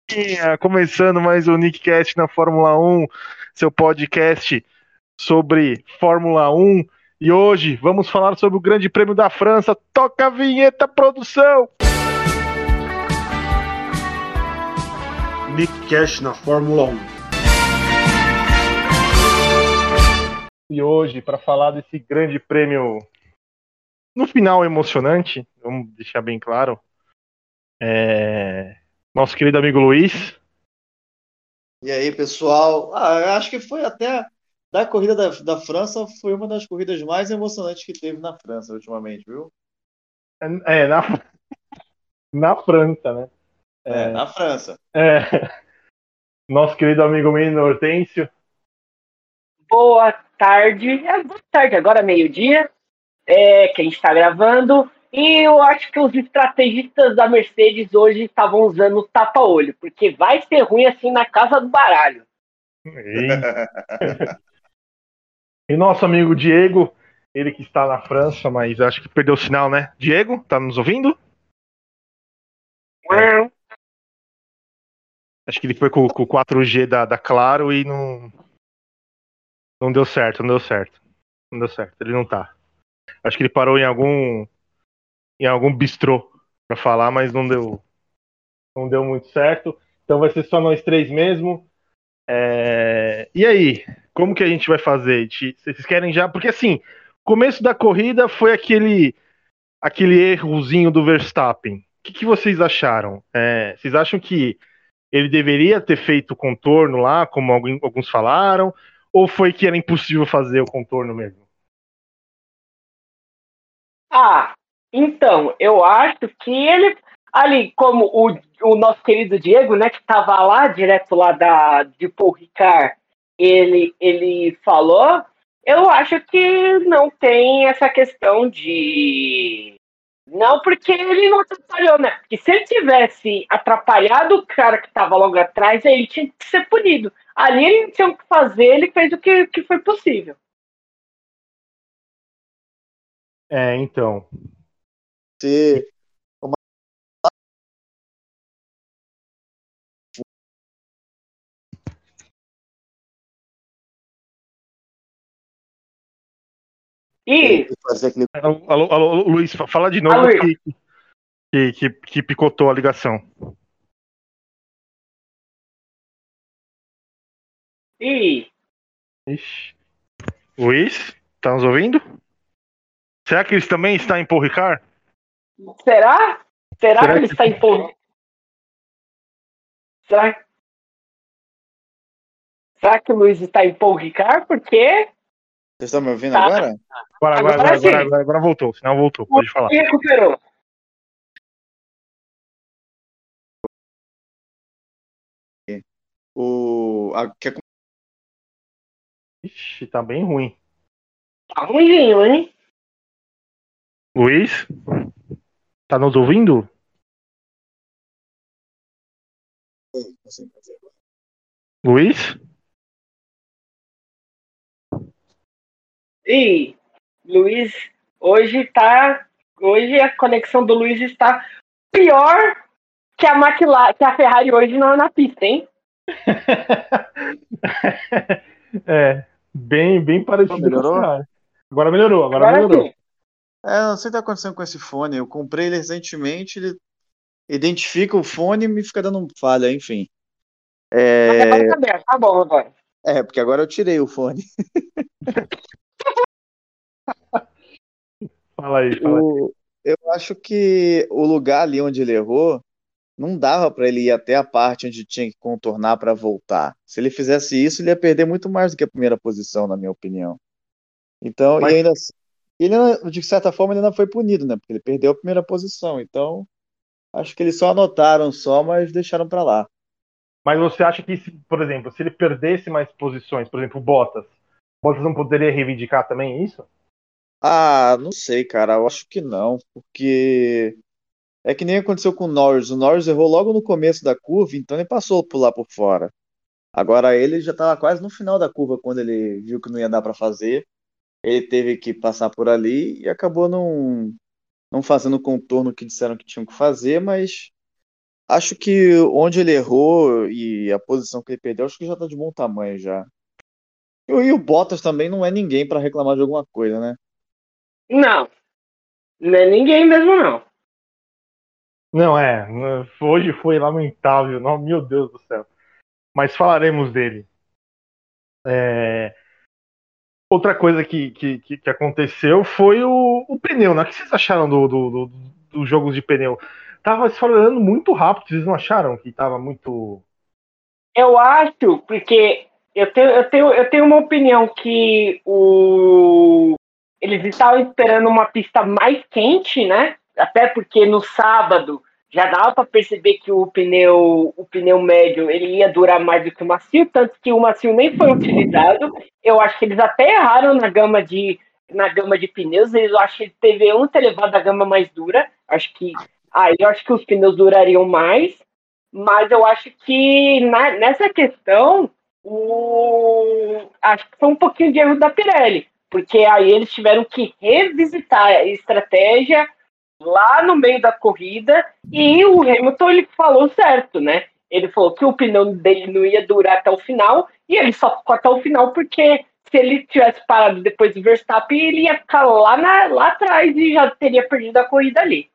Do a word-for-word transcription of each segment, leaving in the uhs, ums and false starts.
galerinha, começando mais um Nickcast na Fórmula um, seu podcast sobre Fórmula um. E hoje vamos falar sobre o Grande Prêmio da França. Toca a vinheta, produção! Nickcast na Fórmula um. E hoje, para falar desse Grande Prêmio, no final emocionante, vamos deixar bem claro, é... nosso querido amigo Luiz. E aí, pessoal? Ah, eu acho que foi até da corrida da, da França, foi uma das corridas mais emocionantes que teve na França ultimamente, viu? É, na, na França, né? É, é na França. É, nosso querido amigo Menino Hortêncio. Boa tarde, é boa tarde, agora meio-dia, é, que a gente está gravando, e eu acho que os estrategistas da Mercedes hoje estavam usando o tapa-olho, porque vai ser ruim assim na casa do baralho. E nosso amigo Diego, ele que está na França, mas acho que perdeu o sinal, né? Diego, tá nos ouvindo? É. Acho que ele foi com, com o quatro G da, da Claro e não, não deu certo, não deu certo. Não deu certo, ele não tá. Acho que ele parou em algum em algum bistrô pra falar, mas não deu não deu muito certo. Então vai ser só nós três mesmo. É... E aí, como que a gente vai fazer? Vocês querem já? Porque assim, começo da corrida foi aquele aquele errozinho do Verstappen. O que, que vocês acharam? É, vocês acham que ele deveria ter feito o contorno lá, como alguns falaram, ou foi que era impossível fazer o contorno mesmo? Ah, então, eu acho que ele, ali, como o, o nosso querido Diego, né, que estava lá, direto lá da, de Paul Ricard, ele, ele falou, eu acho que não tem essa questão de... Não, porque ele não atrapalhou, né? Porque se ele tivesse atrapalhado o cara que estava logo atrás, aí ele tinha que ser punido. Ali ele não tinha o que fazer, ele fez o que, que foi possível. É, então. Se uma... E... fazer aquele... alô, alô, alô, Luiz, fala de novo alô, que, que, que, que picotou a ligação. E... Ixi. Luiz, tá nos ouvindo? Será que eles também estão em Paul Ricard? Será? Será, Será que ele que- está em Paul... Será... Será que o Luiz está em Paul Ricard? Porque... Vocês estão me ouvindo Tá. agora? Agora, agora, Agora agora, sim. agora, agora, agora voltou, senão voltou, pode falar. E recuperou. O... A... que- Ixi, tá bem ruim. Tá ruimzinho, hein? Luiz, tá nos ouvindo? Luiz? E Luiz, hoje tá... Hoje a conexão do Luiz está pior que a McLaren, que a Ferrari hoje na, na pista, hein? É, bem, bem parecido Melhorou? com a Ferrari. Agora melhorou, agora, Agora melhorou. sim. É, não sei o que tá acontecendo com esse fone. Eu comprei ele recentemente, ele identifica o fone e me fica dando falha, enfim. Mas É, agora tá bem, tá bom agora. é porque agora eu tirei o fone. Fala aí, fala aí. O... Eu acho que o lugar ali onde ele errou, não dava para ele ir até a parte onde tinha que contornar para voltar. Se ele fizesse isso, ele ia perder muito mais do que a primeira posição, na minha opinião. Então, Mas- e ainda assim, ele, ainda- de certa forma, ele não foi punido, né? Porque ele perdeu a primeira posição. Então, acho que eles só anotaram só, mas deixaram para lá. Mas você acha que, se, por exemplo, se ele perdesse mais posições, por exemplo, o Bottas, Bottas não poderia reivindicar também isso? Ah, não sei, cara. Eu acho que não, porque é que nem aconteceu com o Norris. O Norris errou logo no começo da curva, então ele passou por lá por fora. Agora ele já estava quase no final da curva quando ele viu que não ia dar para fazer. Ele teve que passar por ali e acabou não, não fazendo o contorno que disseram que tinham que fazer, mas Acho que onde ele errou e a posição que ele perdeu, acho que já tá de bom tamanho já. E, o- e o Bottas também não é ninguém para reclamar de alguma coisa, né? Não, não é ninguém mesmo, não. Não, é. Hoje foi lamentável. Não, meu Deus do céu. Mas falaremos dele. É, outra coisa que, que, que, que aconteceu foi o, o pneu, né? O que vocês acharam do, do, do, dos jogos de pneu? Tava esfarelando muito rápido, vocês não acharam que tava muito. Eu acho, porque eu tenho, eu tenho, eu tenho uma opinião que o, eles estavam esperando uma pista mais quente, né? Até porque no sábado já dava para perceber que o pneu, o pneu médio ele ia durar mais do que o macio, tanto que o macio nem foi utilizado. Eu acho que eles até erraram na gama de, na gama de pneus. Eles, eu acho que teve um ter levado a gama mais dura. Acho que aí eu acho que os pneus durariam mais. Mas eu acho que na, nessa questão, o, acho que foi um pouquinho de erro da Pirelli, porque aí eles tiveram que revisitar a estratégia lá no meio da corrida e o Hamilton ele falou certo, né? Ele falou que o pneu dele não ia durar até o final e ele só ficou até o final porque se ele tivesse parado depois do Verstappen, ele ia ficar lá, na, lá atrás e já teria perdido a corrida ali.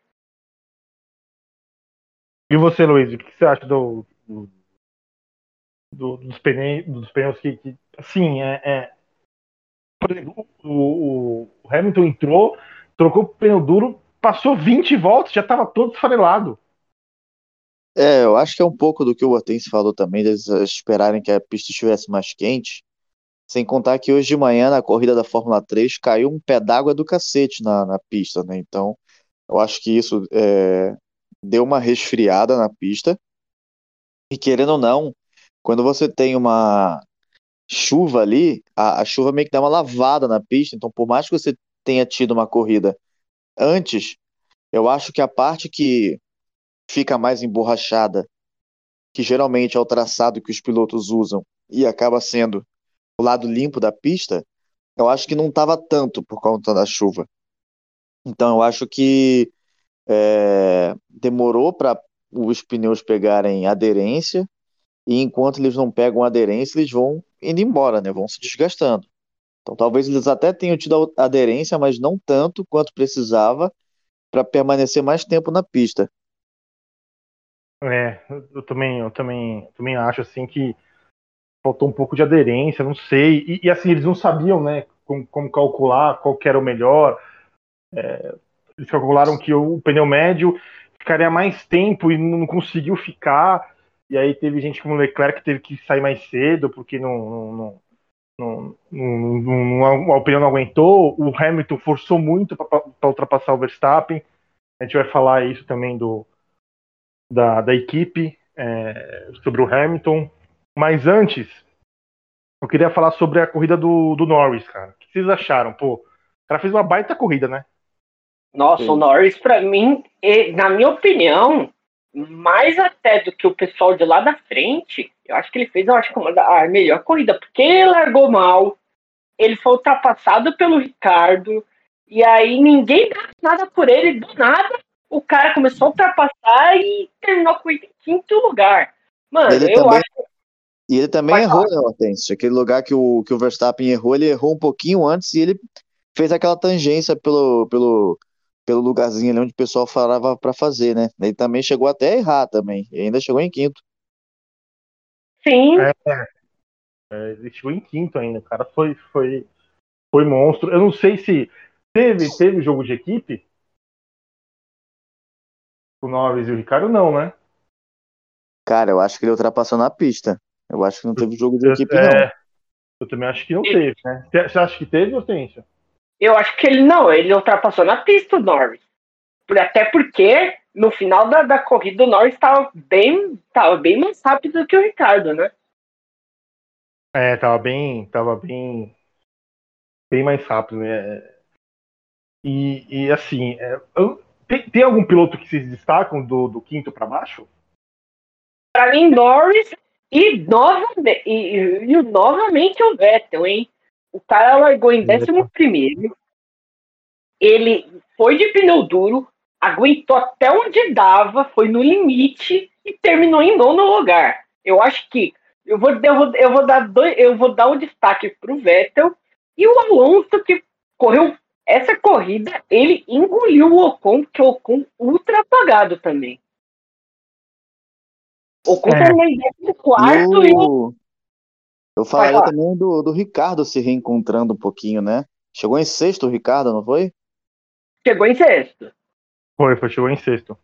E você, Luiz, o que você acha do, do, do- dos, pneus, dos pneus que, que assim, é, é- por exemplo, o, o- o Hamilton entrou, trocou o pneu duro, passou vinte voltas, já estava todo esfarelado. É, eu acho que é um pouco do que o Hortense falou também, deles eh, esperarem que a pista estivesse mais quente. Sem contar que hoje de manhã, na corrida da Fórmula três, caiu um pé d'água do cacete na, na pista, né? Então, eu acho que isso é, deu uma resfriada na pista. E querendo ou não, quando você tem uma chuva ali, a, a chuva meio que dá uma lavada na pista. Então, por mais que você tenha tido uma corrida antes, eu acho que a parte que fica mais emborrachada, que geralmente é o traçado que os pilotos usam e acaba sendo o lado limpo da pista, eu acho que não estava tanto por conta da chuva. Então eu acho que é, demorou para os pneus pegarem aderência e enquanto eles não pegam aderência, eles vão indo embora, né? Vão se desgastando. Então talvez eles até tenham tido aderência, mas não tanto quanto precisava para permanecer mais tempo na pista. É, eu também, eu também, também acho assim que faltou um pouco de aderência, não sei. E, e, assim, eles não sabiam, né, como, como calcular qual que era o melhor. Eles calcularam que o pneu médio ficaria mais tempo e não conseguiu ficar. E aí teve gente como o Leclerc que teve que sair mais cedo porque não, não, não, não, não, não, a pneu não aguentou. O Hamilton forçou muito para ultrapassar o Verstappen. A gente vai falar isso também do, da, da equipe, é, sobre o Hamilton. Mas antes, eu queria falar sobre a corrida do, do Norris, cara. O que vocês acharam? Pô, o cara fez uma baita corrida, né? Nossa, o Norris, pra mim, e- na minha opinião, mais até do que o pessoal de lá da frente, eu acho que ele fez, eu acho que uma da- a melhor corrida, porque ele largou mal, ele foi ultrapassado pelo Ricardo, e aí ninguém dá nada por ele, do nada, o cara começou a ultrapassar e terminou a corrida em quinto lugar. E Mano, ele eu também, acho que e ele também pode errou, falar. né, Hortense? Aquele lugar que o, que o Verstappen errou, ele errou um pouquinho antes e ele fez aquela tangência pelo, pelo, pelo lugarzinho ali onde o pessoal falava para fazer, né? Ele também chegou até a errar também, e ainda chegou em quinto. Sim, É, é, ele chegou em quinto ainda. O cara foi, foi, foi monstro. Eu não sei se teve, teve jogo de equipe, o Norris e o Ricardo, não, né? Cara, eu acho que ele ultrapassou na pista. Eu acho que não teve jogo de Eu, equipe, não. é, eu também acho que não teve, né? Você acha que teve, Hortência? eu acho que ele não, ele ultrapassou na pista o Norris. Até porque no final da, da corrida o Norris estava bem, tava bem mais rápido do que o Ricardo, né? É, tava bem, tava bem, bem mais rápido, né? E, e assim, é, eu- tem, tem algum piloto que se destacam do, do quinto para baixo? Para mim, Norris e, novamente, e, e, e novamente o Vettel, hein? O cara largou em décimo primeiro, ele foi de pneu duro, aguentou até onde dava, foi no limite e terminou em nono lugar. Eu acho que eu vou, eu vou, eu vou dar dois, eu vou dar um destaque para o Vettel e o Alonso, que correu essa corrida, ele engoliu o Ocon, que o Ocon ultra apagado também. O Ocon É. terminou em décimo quarto E e o... Eu falaria falar. também do, do Ricardo se reencontrando um pouquinho, né? Chegou em sexto o Ricardo, não foi? Chegou em sexto. Foi, foi, chegou em sexto.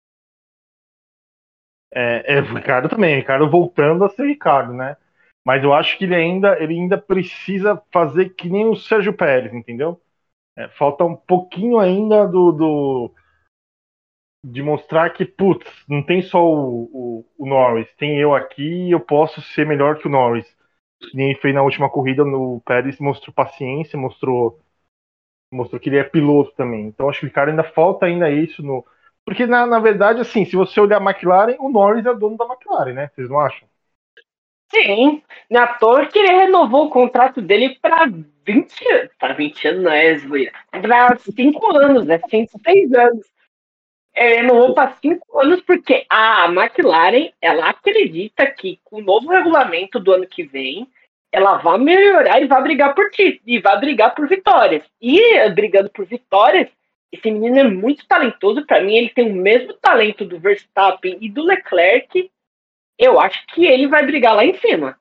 É, é, o Ricardo também, o Ricardo voltando a ser Ricardo, né? Mas eu acho que ele ainda, ele ainda precisa fazer que nem o Sérgio Pérez, entendeu? É, falta um pouquinho ainda do, do de mostrar que, putz, não tem só o, o, o Norris, tem eu aqui e eu posso ser melhor que o Norris. Que nem ele fez na última corrida, no Pérez mostrou paciência, mostrou, mostrou que ele é piloto também. Então acho que o Ricardo ainda falta ainda isso no. Porque, na, na verdade, assim, se você olhar a McLaren, o Norris é o dono da McLaren, né? Vocês não acham? Sim, não é à toa que ele renovou o contrato dele para vinte anos. Para vinte anos, não é, zoeira. Para cinco anos, né? vinte e seis anos. Ele renovou para cinco anos porque a McLaren, ela acredita que com o novo regulamento do ano que vem, ela vai melhorar e vai brigar por título, e vai brigar por vitórias. E brigando por vitórias, esse menino é muito talentoso. Para mim, ele tem o mesmo talento do Verstappen e do Leclerc. Eu acho que ele vai brigar lá em cima.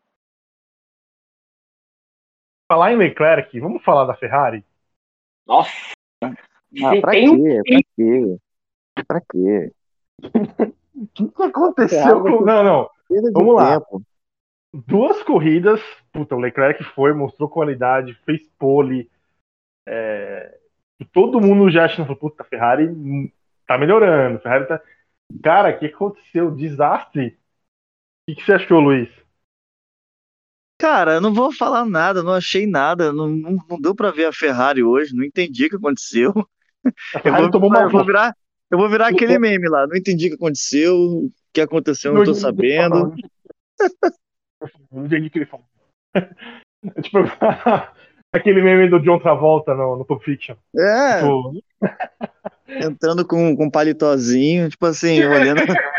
Falar em Leclerc, vamos falar da Ferrari? Nossa, Ah, pra tem um. quê? Pra quê? Pra quê? O que, que aconteceu Ferrari vai com. ser Não, não. perda de Vamos lá. tempo. Duas corridas. Puta, o Leclerc foi, mostrou qualidade, fez pole. É, todo mundo já achando, puta, a Ferrari tá melhorando. A Ferrari tá. Cara, o que aconteceu? Desastre. O que, que você achou, Luiz? Cara, eu não vou falar nada, não achei nada, não, não, não deu pra ver a Ferrari hoje, não entendi o que aconteceu. A Eu Ferrari vou, tomou uma eu vou volta. virar, eu vou virar aquele meme lá, não entendi o que aconteceu, o que aconteceu, eu não tô sabendo. Não entendi o que ele falou. É tipo, aquele meme do John Travolta no, no Pulp Fiction. É, Tipo, entrando com, com um palitozinho, tipo assim, olhando.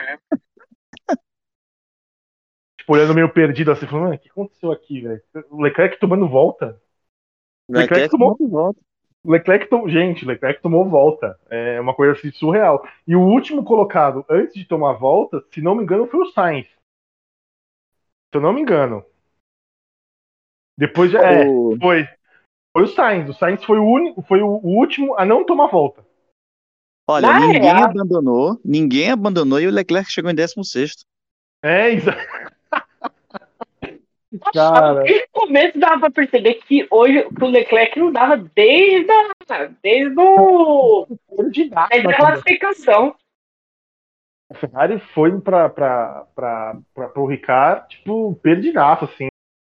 tipo, olhando meio perdido assim, falando, mano, o que aconteceu aqui, velho? O Leclerc tomando volta. O Leclerc Leclerc tomou. de volta. Leclerc tomou. Gente, Leclerc tomou volta. É uma coisa assim surreal. E o último colocado antes de tomar volta, se não me engano, foi o Sainz. Se eu não me engano. Depois já. É, O, foi. Foi o Sainz. O Sainz foi o único, foi o último a não tomar volta. olha, Na ninguém real, abandonou, ninguém abandonou e o Leclerc chegou em décimo sexto. É, exato. achava, Cara. desde o começo dava pra perceber que hoje que o Leclerc não dava desde a, desde o, Perdidaço desde na a corrida. classificação. A Ferrari foi pra, pra, pra, pra, pro Ricard, tipo, perdidaço, assim.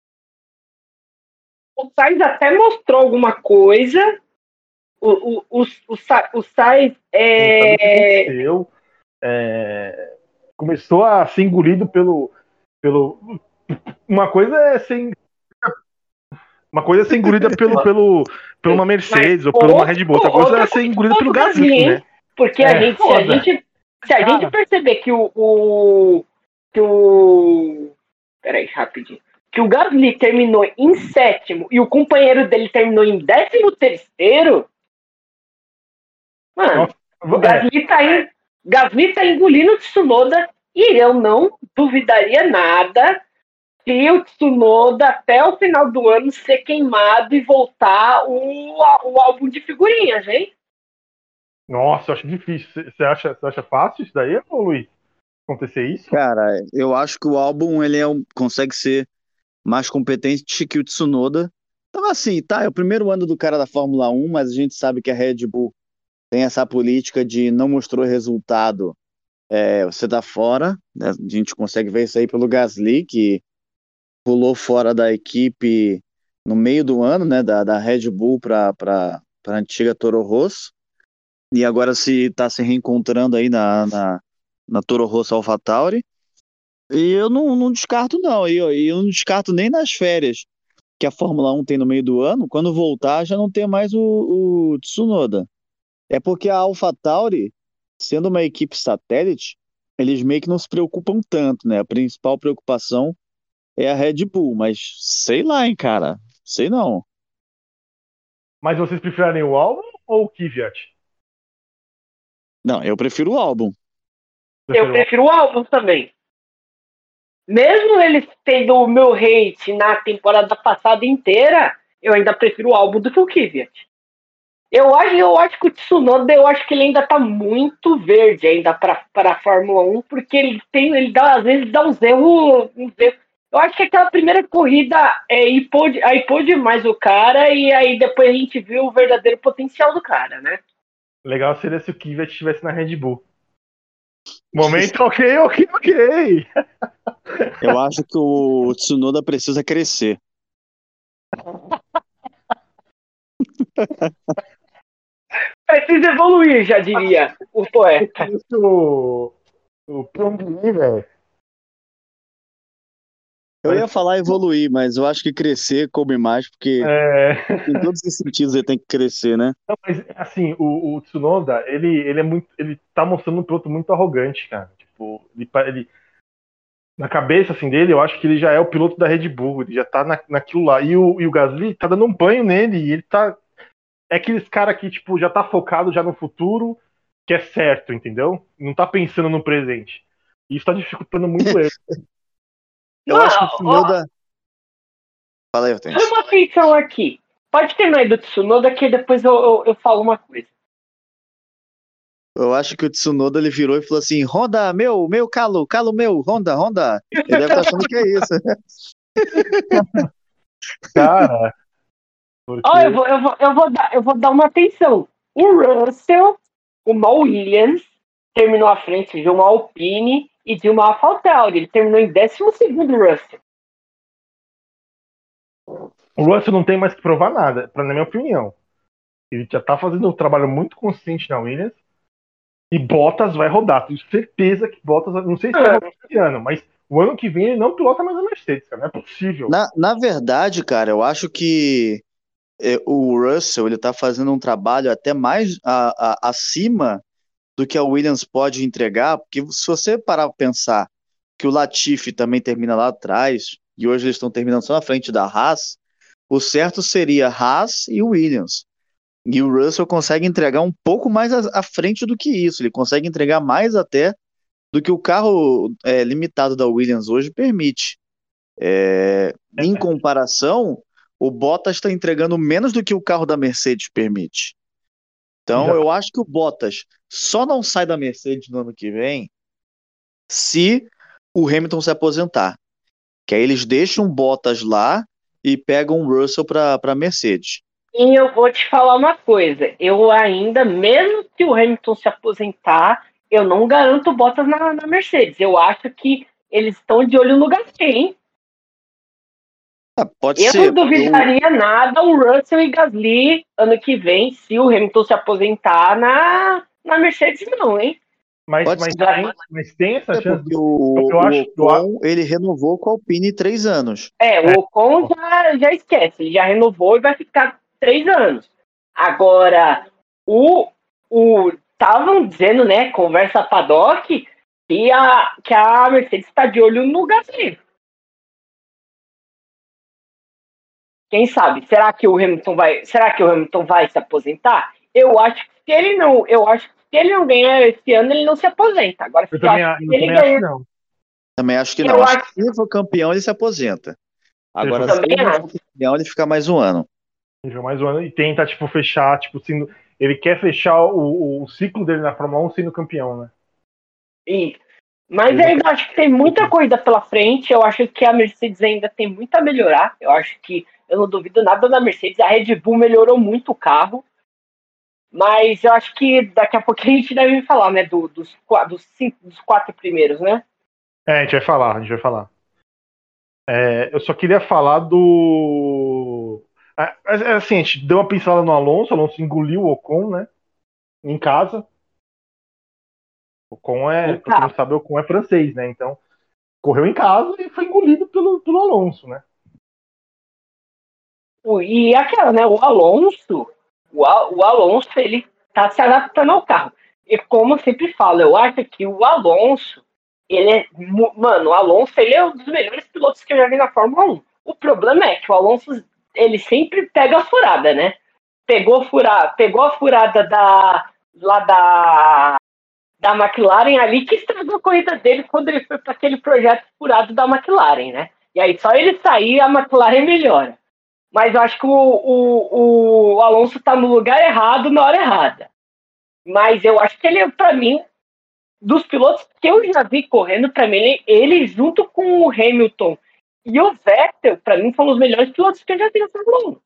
O Sainz até mostrou alguma coisa. O, o, o, o, Sa- o Sainz Não sabe o que é, aconteceu. É, começou a ser engolido pelo, pelo. Uma coisa é ser, uma coisa é ser engolida pelo, pelo, pelo uma mas Mercedes ou por uma outra, Red Bull. Outra coisa é outra ser coisa engolida foi pelo o Gasly, Gasly, hein? né? Porque a É gente, se a foda. gente, se a gente Cara, perceber que o, o que o peraí, rapidinho. Que o Gasly terminou em sétimo e o companheiro dele terminou em décimo terceiro, mano, nossa, o é, Gasly tá, em, Gasly tá engolindo o Tsunoda e eu não duvidaria nada se o Tsunoda até o final do ano ser queimado e voltar o, o álbum de figurinhas, hein? nossa, eu acho difícil. Você acha, você acha fácil isso daí, ô Luiz? Acontecer isso? Cara, eu acho que o álbum ele é um- consegue ser mais competente que o Tsunoda. Então, assim, tá, é o primeiro ano do cara da Fórmula Um, mas a gente sabe que a Red Bull tem essa política de não mostrou resultado, é, você tá fora, né? A gente consegue ver isso aí pelo Gasly, que pulou fora da equipe no meio do ano, né, da, da Red Bull para para a antiga Toro Rosso, e agora se está se reencontrando aí na, na, na Toro Rosso AlphaTauri. E eu não, não descarto, não. E eu, e eu não descarto nem nas férias que a Fórmula Um tem no meio do ano, quando voltar já não tem mais o, o Tsunoda. É porque a AlphaTauri sendo uma equipe satélite, eles meio que não se preocupam tanto, né? A principal preocupação é a Red Bull, mas sei lá, hein, cara. Sei não. Mas vocês preferem o Albon ou o Kvyat? Não, eu prefiro o álbum. Eu Prefiro o prefiro o álbum também. Mesmo eles tendo o meu hate na temporada passada inteira, eu ainda prefiro o álbum do que o Kvyat. Eu acho, eu acho que o Tsunoda, eu acho que ele ainda tá muito verde ainda para a Fórmula um, porque ele tem, ele dá, às vezes dá uns erros, uns erros. Eu acho que aquela primeira corrida é, hipou, aí pôde demais o cara, e aí depois a gente viu o verdadeiro potencial do cara, né? Legal seria se o Kvyat estivesse na Red Bull. Momento ok, ok, ok. Eu acho que o Tsunoda precisa crescer. Precisa evoluir, já diria o poeta. Isso, o Pyongyi, velho. Eu ia falar evoluir, mas eu acho que crescer coube mais, porque É... em todos os sentidos ele tem que crescer, né? Não, mas, assim, o, o Tsunoda, ele, ele é muito. Ele tá mostrando um piloto muito arrogante, cara. Tipo, ele, pa- ele- na cabeça assim, dele, eu acho que ele já é o piloto da Red Bull, ele já tá na, naquilo lá. E o, e o Gasly tá dando um banho nele, e ele tá. É aqueles cara que, tipo, já tá focado já no futuro, que é certo, entendeu? Não tá pensando no presente. E isso tá dificultando muito ele. Eu acho que o Mano, ó, Tsunoda. Fala aí, foi Hortência. uma feição aqui. Pode terminar aí do Tsunoda, que depois eu, eu, eu falo uma coisa. Eu acho que o Tsunoda ele virou e falou assim: Honda, meu, meu calo, calo meu, Honda, Honda. Ele deve estar achando que é isso. Cara, Ó, eu porque. vou, eu vou, eu vou dar, eu vou dar uma atenção. O Russell, uma Williams, terminou à frente de uma Alpine e de uma AlphaTauri. Ele terminou em décimo segundo, Russell. O Russell não tem mais que provar nada, pra, na minha opinião. Ele já tá fazendo um trabalho muito consistente na Williams. E Bottas vai rodar. Tenho certeza que Bottas. Não sei se vai rodar esse ano, mas o ano que vem ele não pilota mais a Mercedes, cara. Não é possível. Na, na verdade, cara, eu acho que é, o Russell ele tá fazendo um trabalho até mais a- a- acima do que a Williams pode entregar, porque se você parar para pensar que o Latifi também termina lá atrás, e hoje eles estão terminando só na frente da Haas, o certo seria Haas e Williams. E o Russell consegue entregar um pouco mais à à frente do que isso. Ele consegue entregar mais até do que o carro é, limitado da Williams hoje permite. É, em comparação, o Bottas está entregando menos do que o carro da Mercedes permite. E Então, já tá. eu acho que o Bottas só não sai da Mercedes no ano que vem se o Hamilton se aposentar. Que aí eles deixam o Bottas lá e pegam o Russell para a Mercedes. E eu vou te falar uma coisa. Eu ainda, mesmo que o Hamilton se aposentar, eu não garanto Bottas na, na Mercedes. Eu acho que eles estão de olho no Gasly, hein? Ah, pode Eu não ser, porque o, duvidaria nada o Russell e Gasly ano que vem, se o Hamilton se aposentar na, na Mercedes, não, hein? Mas, pode mas, ser tem, mas tem essa chance porque do. Eu, o, eu o acho. Eu, a- Ocon ele renovou com a Alpine três anos. É, é, o Ocon já, já esquece, ele já renovou e vai ficar três anos. Agora, o o estavam dizendo, né, conversa paddock, que a, que a Mercedes está de olho no Gasly. Quem sabe? Será que o Hamilton vai, será que o Hamilton vai se aposentar? Eu acho que se ele não, eu acho que se ele não ganhar esse ano, ele não se aposenta. Agora, eu se eu também, acho a- que se eu ele também acho que ganhar, não. Também acho que não. eu Acho que acho se ele for campeão, ele se aposenta. Se ele for Agora, se também ele não for acho. campeão, ele fica mais um ano. campeão mais um ano e tenta, tipo, fechar, tipo, sendo, ele quer fechar o, o ciclo dele na Fórmula um sendo campeão, né? E, mas Ele eu não quer. ainda acho que tem muita corrida pela frente. Eu acho que a Mercedes ainda tem muito a melhorar. Eu acho que eu não duvido nada da Mercedes. A Red Bull melhorou muito o carro. Mas eu acho que daqui a pouco a gente deve falar, né? Do, dos, qua- dos, cinco, dos quatro primeiros, né? É, a gente vai falar, a gente vai falar. É, eu só queria falar do. É, é, assim, a gente deu uma pincelada no Alonso, o Alonso engoliu o Ocon, né? Em casa. O Ocon é, Em pra quem não casa. sabe, o Ocon é francês, né? Então, correu em casa e foi engolido pelo, pelo Alonso, né? E aquela, né? O Alonso, o, Al- o Alonso, ele tá se adaptando ao carro. E como eu sempre falo, eu acho que o Alonso, ele é. Mano, o Alonso ele é um dos melhores pilotos que eu já vi na Fórmula um. O problema é que o Alonso, ele sempre pega a furada, né? Pegou, fura, pegou a furada da, lá da, da McLaren ali, que estragou a corrida dele quando ele foi para aquele projeto furado da McLaren, né? E aí só ele sair, a McLaren melhora. Mas eu acho que o, o, o Alonso tá no lugar errado na hora errada. Mas eu acho que ele, para mim, dos pilotos que eu já vi correndo, para mim, ele, ele, junto com o Hamilton e o Vettel, para mim, são os melhores pilotos que eu já vi na Fórmula um.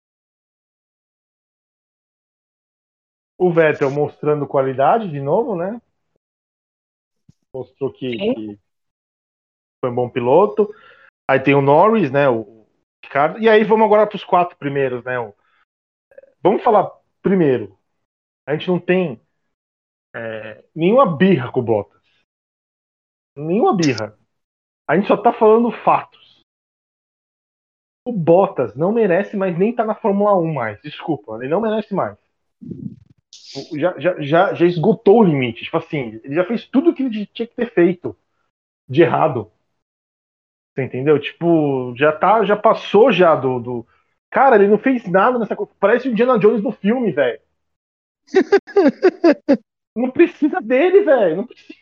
O Vettel mostrando qualidade de novo, né? Mostrou que, que foi um bom piloto. Aí tem o Norris, né? O Ricardo. E aí vamos agora para os quatro primeiros, né? O... Vamos falar primeiro. A gente não tem é, nenhuma birra com o Bottas. Nenhuma birra. A gente só tá falando fatos. O Bottas não merece mais nem estar tá na Fórmula um mais. Desculpa, ele não merece mais. Já, já, já, já esgotou o limite. Tipo assim, ele já fez tudo o que ele tinha que ter feito de errado. Você entendeu? Tipo, já tá, já passou já do, do... Cara, ele não fez nada nessa coisa. Parece o Indiana Jones no filme, velho. Não precisa dele, velho. Não precisa.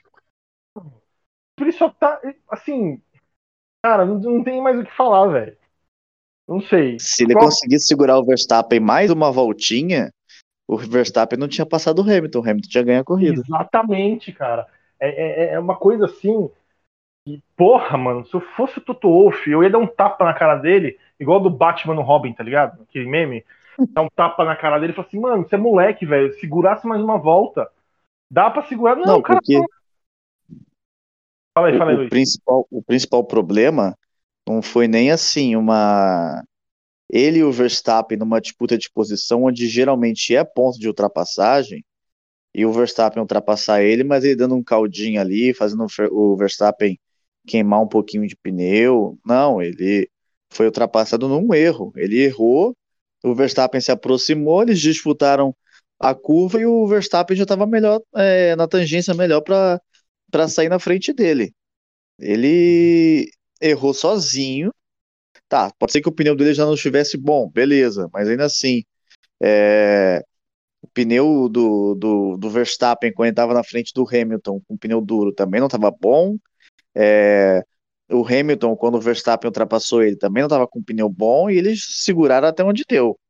Ele só tá. Assim. Cara, não, não tem mais o que falar, velho. Não sei. Se ele Qual... conseguisse segurar o Verstappen mais uma voltinha, o Verstappen não tinha passado o Hamilton. O Hamilton tinha ganho a corrida. Exatamente, cara. É, é, é uma coisa assim. Que, porra, mano. Se eu fosse o Toto Wolff, eu ia dar um tapa na cara dele, igual do Batman no Robin, tá ligado? Aquele meme. Dar um tapa na cara dele e falar assim, mano, você é moleque, velho. Segurasse mais uma volta. Dá pra segurar? Não, Não, cara. porque Fala aí, fala aí, o, o Luiz. principal, o principal problema não foi nem assim uma ele e o Verstappen numa disputa de posição onde geralmente é ponto de ultrapassagem e o Verstappen ultrapassar ele, mas ele dando um caldinho ali, fazendo o Verstappen queimar um pouquinho de pneu. Não, ele foi ultrapassado num erro. Ele errou, o Verstappen se aproximou, eles disputaram a curva e o Verstappen já estava melhor é, na tangência melhor para para sair na frente dele. Ele errou sozinho. Tá, pode ser que o pneu dele já não estivesse bom, beleza, mas ainda assim, é, o pneu do, do, do Verstappen, quando ele estava na frente do Hamilton, com pneu duro, também não estava bom. É, o Hamilton, quando o Verstappen ultrapassou ele, também não estava com pneu bom, e eles seguraram até onde deu.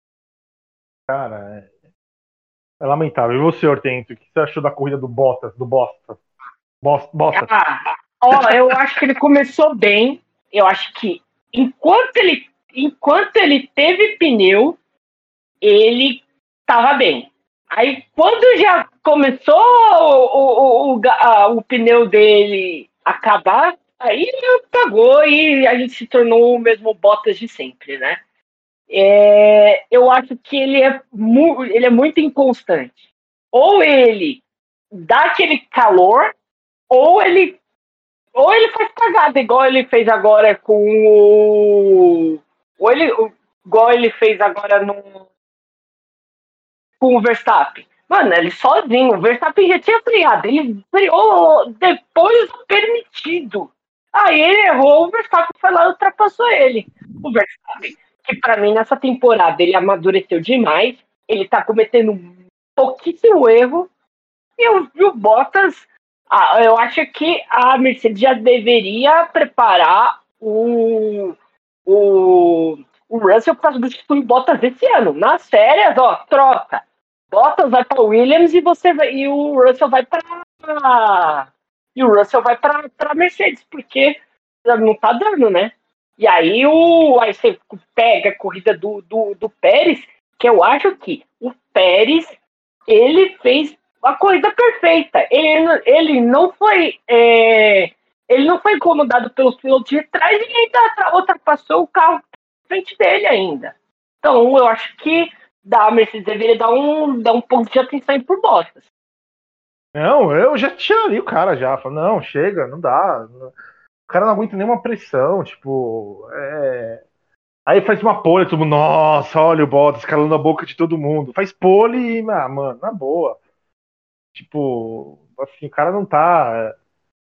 Cara, é, é lamentável. E você, Hortêncio, o que você achou da corrida do Bottas, do Bottas? Bottas? Ah, ó, eu acho que ele começou bem. Eu acho que enquanto ele, enquanto ele teve pneu, ele estava bem. Aí quando já começou o, o, o, a, o pneu dele acabar, aí ele apagou e a gente se tornou o mesmo Bottas de sempre, né? É, eu acho que ele é, mu ele é muito inconstante. Ou ele dá aquele calor, ou ele ou ele faz cagada, igual ele fez agora com o. Ou ele, igual ele fez agora no, com o Verstappen. Mano, ele sozinho. O Verstappen já tinha freado. Ele freou depois do permitido. Aí ele errou, o Verstappen foi lá e ultrapassou ele. O Verstappen, que pra mim nessa temporada ele amadureceu demais. Ele tá cometendo pouquíssimo erro. E o, e o Bottas. Ah, eu acho que a Mercedes já deveria preparar o, o, o Russell para substituir o Bottas esse ano. Nas férias, ó, troca. Bottas vai para Williams e você vai, e o Russell vai para e o Russell vai para para Mercedes, porque não tá dando, né? E aí o aí você pega a corrida do, do, do Pérez, que eu acho que o Pérez ele fez a corrida perfeita. Ele, ele não foi é, ele não foi incomodado pelos pilotos de trás e ainda ultrapassou o carro na frente dele ainda. Então eu acho que da Mercedes deveria dar um, dar um ponto de atenção por Bottas. Não, eu já tiraria o cara já. Falei, não, chega, não dá. O cara não aguenta nenhuma pressão, tipo. É... Aí faz uma pole, todo mundo, nossa, olha o Bottas calando a boca de todo mundo. Faz pole e, ah, mano, na boa. Tipo, assim, o cara não tá.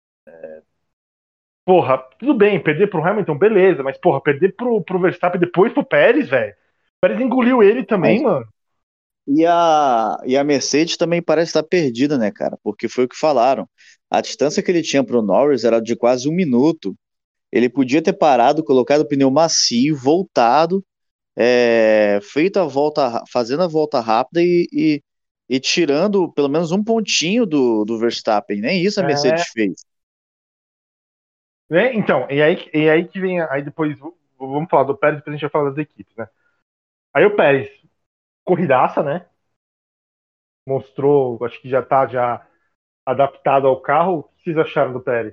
Porra, tudo bem, perder pro Hamilton, beleza, mas porra, perder pro, pro Verstappen e depois pro Pérez, velho. O Pérez engoliu ele também, Mas- mano. E a, e a Mercedes também parece estar perdida, né, cara? Porque foi o que falaram. A distância que ele tinha pro Norris era de quase um minuto. Ele podia ter parado, colocado o pneu macio, voltado, é, feito a volta, fazendo a volta rápida e, e, e tirando pelo menos um pontinho do, do Verstappen. Nem isso a É, Mercedes fez. né? Então, e aí, e aí que vem. Aí depois v- vamos falar do Pérez, depois a gente vai falar das equipes, né? Aí o Pérez, corridaça, né? Mostrou, acho que já tá já adaptado ao carro. O que vocês acharam do Pérez?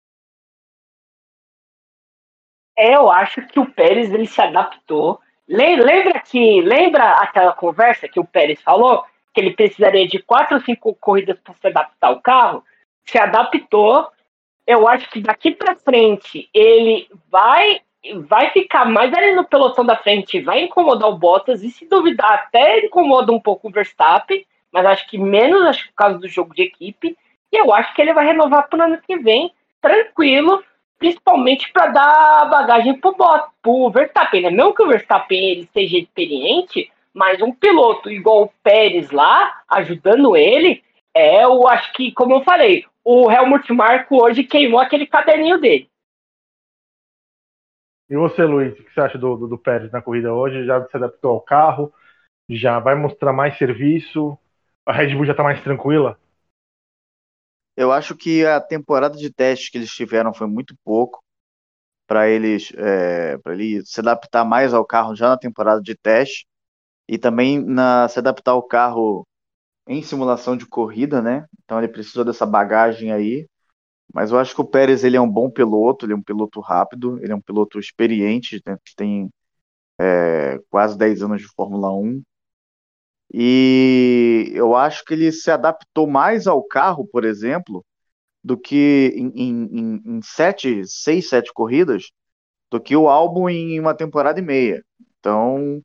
É, eu acho que o Pérez ele se adaptou. Lembra que lembra aquela conversa que o Pérez falou que ele precisaria de quatro ou cinco corridas para se adaptar ao carro? Se adaptou. Eu acho que daqui para frente ele vai vai ficar mais ali no pelotão da frente, vai incomodar o Bottas e se duvidar até incomoda um pouco o Verstappen, mas acho que menos acho que por causa do jogo de equipe. E eu acho que ele vai renovar para o ano que vem, tranquilo, principalmente para dar bagagem pro Bottas, pro Verstappen, né? Não que o Verstappen ele seja experiente, mas um piloto igual o Pérez lá, ajudando ele, é, eu acho que, como eu falei, o Helmut Marko hoje queimou aquele caderninho dele. E você, Luiz, o que você acha do, do, do Pérez na corrida hoje? Já se adaptou ao carro? Já vai mostrar mais serviço? A Red Bull já tá mais tranquila? Eu acho que a temporada de testes que eles tiveram foi muito pouco para eles, é, para ele se adaptar mais ao carro já na temporada de teste e também na, se adaptar ao carro em simulação de corrida, né? Então ele precisou dessa bagagem aí. Mas eu acho que o Pérez ele é um bom piloto, ele é um piloto rápido, ele é um piloto experiente, né? Tem é, quase dez anos de Fórmula Um. E eu acho que ele se adaptou mais ao carro, por exemplo, do que em, em, em em sete, seis, sete corridas, do que o Albon em uma temporada e meia. Então,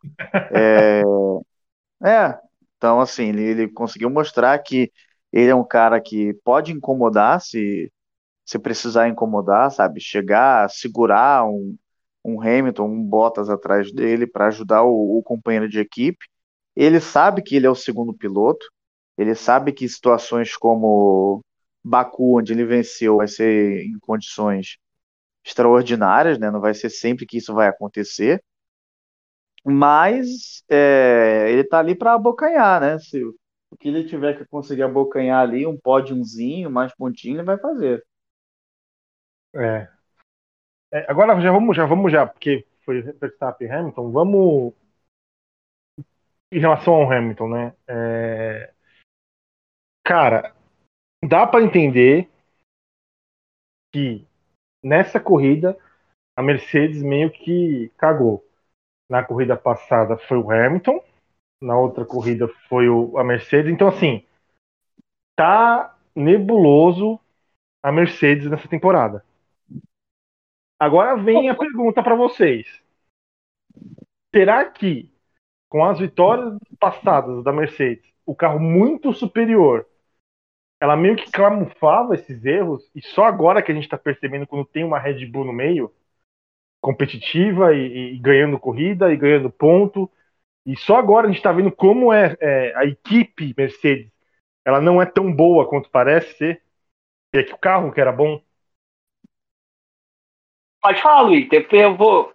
é. Então, assim, ele, ele conseguiu mostrar que ele é um cara que pode incomodar se, se precisar incomodar, sabe? Chegar, segurar um, um Hamilton, um Bottas atrás dele para ajudar o, o companheiro de equipe. Ele sabe que ele é o segundo piloto, ele sabe que situações como Baku, onde ele venceu, vai ser em condições extraordinárias, né? Não vai ser sempre que isso vai acontecer. Mas é, ele tá ali para abocanhar, né? Se o que ele tiver que conseguir abocanhar ali, um pódiozinho, mais pontinho, ele vai fazer. É. É, agora já vamos, já vamos já, porque foi Verstappen e Hamilton, vamos em relação ao Hamilton, né? É, cara, dá para entender que nessa corrida a Mercedes meio que cagou. Na corrida passada foi o Hamilton, na outra corrida foi o, a Mercedes. Então, assim, tá nebuloso a Mercedes nessa temporada. Agora vem a pergunta para vocês: será que com as vitórias passadas da Mercedes, o carro muito superior, ela meio que camuflava esses erros e só agora que a gente está percebendo quando tem uma Red Bull no meio, competitiva e, e ganhando corrida e ganhando ponto, e só agora a gente está vendo como é, é a equipe Mercedes, ela não é tão boa quanto parece ser, e é que o carro que era bom. Pode falar, Luiz, depois eu vou.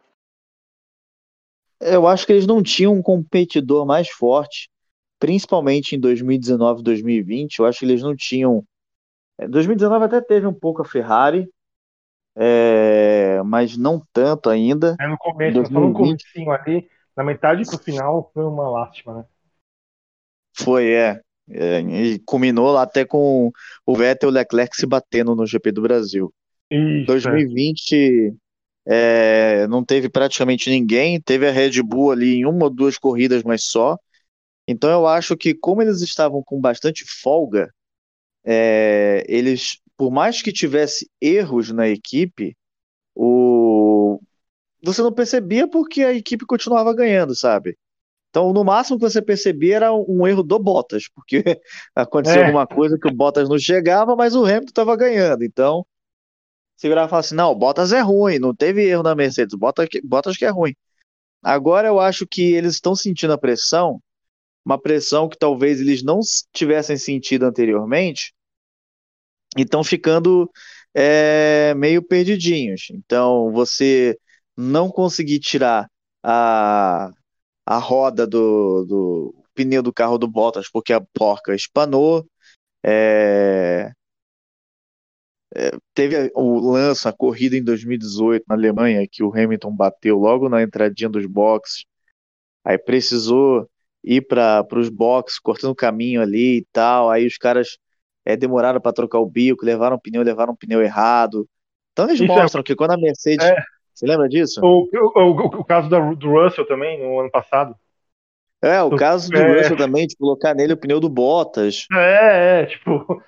Eu acho que eles não tinham um competidor mais forte, principalmente em dois mil e dezenove, dois mil e vinte. Eu acho que eles não tinham. é, dois mil e dezenove até teve um pouco a Ferrari, é, mas não tanto ainda. É no Em começo, mas só no dois mil e vinte comecinho ali, na metade pro final, foi uma lástima, né? foi, é. É, e culminou lá até com o Vettel e o Leclerc se batendo no G P do Brasil. Isso, é. dois mil e vinte é, não teve praticamente ninguém, teve a Red Bull ali em uma ou duas corridas, mas só. Então eu acho que como eles estavam com bastante folga, é, eles, por mais que tivesse erros na equipe, o... você não percebia porque a equipe continuava ganhando, sabe? Então, no máximo que você percebia era um erro do Bottas, porque aconteceu É, alguma coisa que o Bottas não chegava, mas o Hamilton estava ganhando. Então, você virava e falava assim, não, o Bottas é ruim, não teve erro na Mercedes, o Bottas, que- Bottas que é ruim. Agora eu acho que eles estão sentindo a pressão, uma pressão que talvez eles não s- tivessem sentido anteriormente, e estão ficando é, meio perdidinhos. Então, você não conseguir tirar a, a roda do, do pneu do carro do Bottas porque a porca espanou. é, Teve o lance, a corrida em dois mil e dezoito na Alemanha, que o Hamilton bateu logo na entradinha dos boxes. Aí precisou ir para os boxes, cortando o caminho ali e tal. Aí os caras é, demoraram para trocar o bico, levaram o pneu, levaram o pneu errado. Então eles isso é, mostram que quando a Mercedes. é Você lembra disso? o, o, o, o caso da, do Russell também, no ano passado. É, o caso do É, Russell também, de colocar nele o pneu do Bottas. é, é, tipo,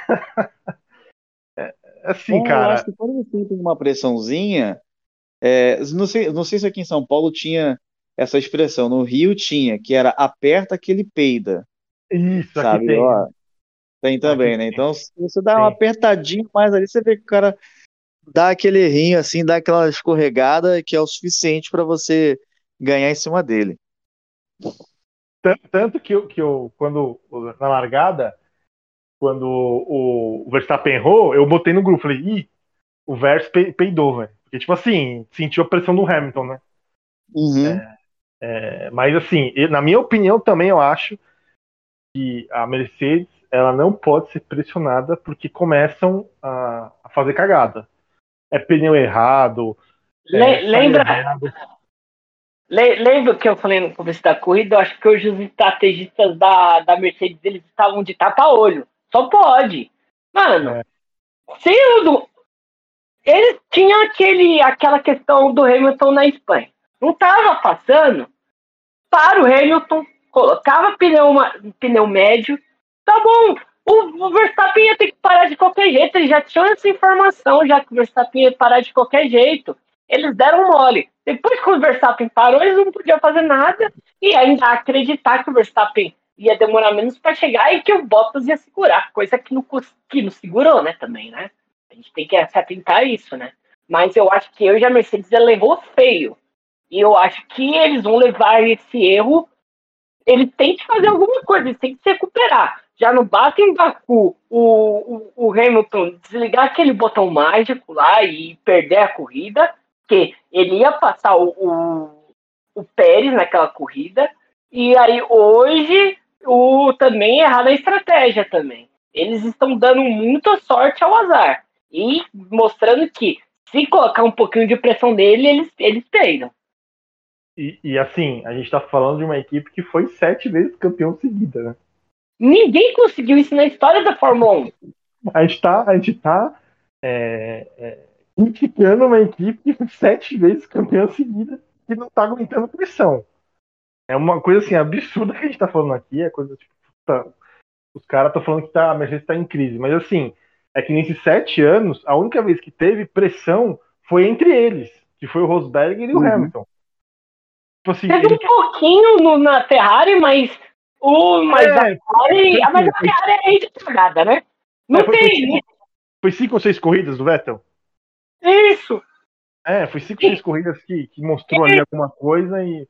assim, Então, eu acho cara, que quando você tem uma pressãozinha, é, não sei, não sei se aqui em São Paulo tinha essa expressão, no Rio tinha, que era aperta que ele peida, isso aqui sabe? tem, Ó, tem aqui também, né? tem, Então, se você dá uma tem. apertadinha mais ali, você vê que o cara dá aquele errinho assim, dá aquela escorregada que é o suficiente para você ganhar em cima dele. Tan- Tanto que eu, que eu, quando, na largada, quando o, o Verstappen errou, eu botei no grupo, falei, ih, o Vers pe- peidou, velho. Porque, tipo assim, sentiu a pressão do Hamilton, né? Uhum. É, mas, assim, eu- na minha opinião também eu acho que a Mercedes, ela não pode ser pressionada porque começam a, a fazer cagada. É pneu errado, é, Le- sai lembra, errado. le- lembra que eu falei no começo da corrida? Eu acho que hoje os estrategistas da, da Mercedes eles estavam de tapa-olho. Só pode. Mano, É, se o do- eles tinham aquele, aquela questão do Hamilton na Espanha. Não tava passando. Para o Hamilton, colocava pneu, pneu médio. Tá bom. O, o Verstappen ia ter que parar de qualquer jeito. Eles já tinham essa informação, já que o Verstappen ia parar de qualquer jeito. Eles deram mole. Depois que o Verstappen parou, eles não podiam fazer nada e ainda acreditar que o Verstappen ia demorar menos para chegar e que o Bottas ia segurar, coisa que não, que não segurou, né, também, né? A gente tem que se atentar a isso, né? Mas eu acho que hoje a Mercedes ela errou feio. E eu acho que eles vão levar esse erro. Eles têm que fazer alguma coisa, eles têm que se recuperar. Já não basta em Baku o, o, o Hamilton desligar aquele botão mágico lá e perder a corrida, porque ele ia passar o, o, o Pérez naquela corrida. E aí hoje o também errar na estratégia também. Eles estão dando muita sorte ao azar. E mostrando que se colocar um pouquinho de pressão nele, eles, eles peidam. e, e, assim, a gente tá falando de uma equipe que foi sete vezes campeão seguida, né? Ninguém conseguiu isso na história da Fórmula um. A gente tá, a gente tá é, é, criticando uma equipe que foi sete vezes campeã seguida que não tá aguentando pressão. É uma coisa assim absurda que a gente tá falando aqui, é coisa tipo, tá, os caras estão falando que tá, a Mercedes tá em crise, mas assim, é que nesses sete anos, a única vez que teve pressão foi entre eles, que foi o Rosberg e o Uhum. Hamilton. Tipo assim, Teve ele, um pouquinho no, na Ferrari, mas, o, mas a é, Ferrari, foi, ah, mas foi, a Ferrari é de cagada, né? é, Não foi, foi tem cinco, foi cinco ou seis corridas do Vettel? isso. É, foi cinco ou seis E, corridas que, que mostrou ali alguma coisa e.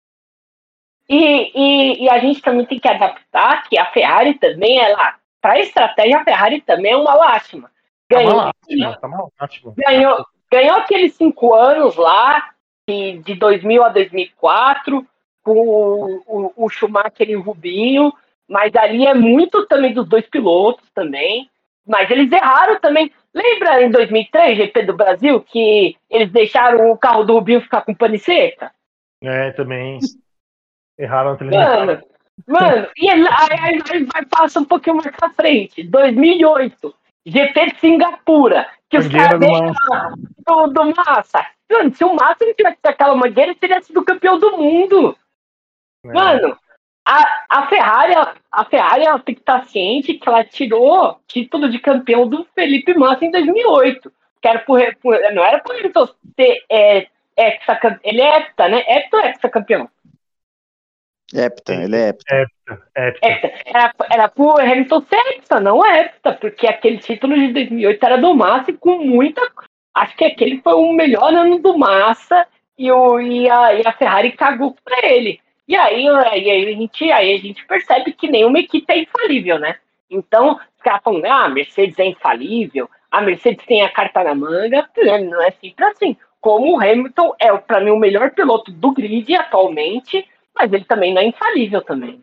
e, e, e a gente também tem que adaptar que a Ferrari também, ela, para a estratégia, a Ferrari também é uma lástima. Tá uma Ganhou, lástima, tá uma lástima. ganhou, ganhou aqueles cinco anos lá, de, de dois mil a dois mil e quatro, com o, o, o Schumacher e o Rubinho, mas ali é muito também dos dois pilotos também. Mas eles erraram também. Lembra em dois mil e três, G P do Brasil, que eles deixaram o carro do Rubinho ficar com pane seca? É, também erraram a transmissão. Mano, mano, e aí, aí, aí vai passar um pouquinho mais pra frente. dois mil e oito, G P de Singapura, que os Mangueira caras do Massa. do, do Massa. Mano, se o Massa não tivesse aquela mangueira, ele teria sido campeão do mundo. É. Mano, a, a Ferrari, a Ferrari ela tem que estar ciente que ela tirou título de campeão do Felipe Massa em dois mil e oito. Que era por, por, não era por ele ser é, hexa, ele é hepta, né? Hepta ou hexa campeão? Hepta, ele é hepta. Hepta, hepta. Hepta. Era, era pro Hamilton ser hepta, não hepta, porque aquele título de dois mil e oito era do Massa e com muita. Acho que aquele foi o melhor ano do Massa e, o, e, a, e a Ferrari cagou pra ele. E aí, aí, a gente, aí a gente percebe que nenhuma equipe é infalível, né? Então, os caras falam, ah, a Mercedes é infalível, a Mercedes tem a carta na manga, não é sempre assim. Como o Hamilton é, para mim, o melhor piloto do grid atualmente, mas ele também não é infalível também.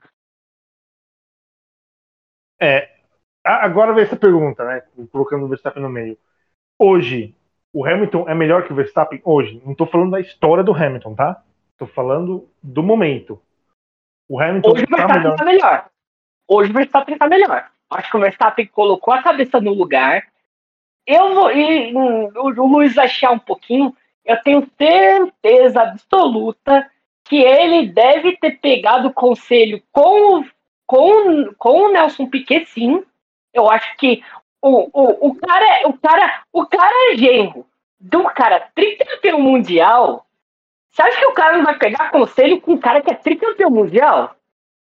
É, agora vem essa pergunta, né? Colocando o Verstappen no meio. Hoje, o Hamilton é melhor que o Verstappen? Hoje, não tô falando da história do Hamilton, tá? Tô falando do momento. O Hamilton Hoje o tá Verstappen melhor. tá melhor. Hoje o Verstappen tá melhor. Acho que o Verstappen colocou a cabeça no lugar. Eu vou. E, hum, o, o Luiz vai chiar um pouquinho. Eu tenho certeza absoluta que ele deve ter pegado conselho com, o- com, com o Nelson Piquet, sim. Eu acho que o, o, o, cara, o, cara, o cara é genro do cara tricampeão mundial. Você acha que o cara não vai pegar conselho com um cara que é tricampeão mundial?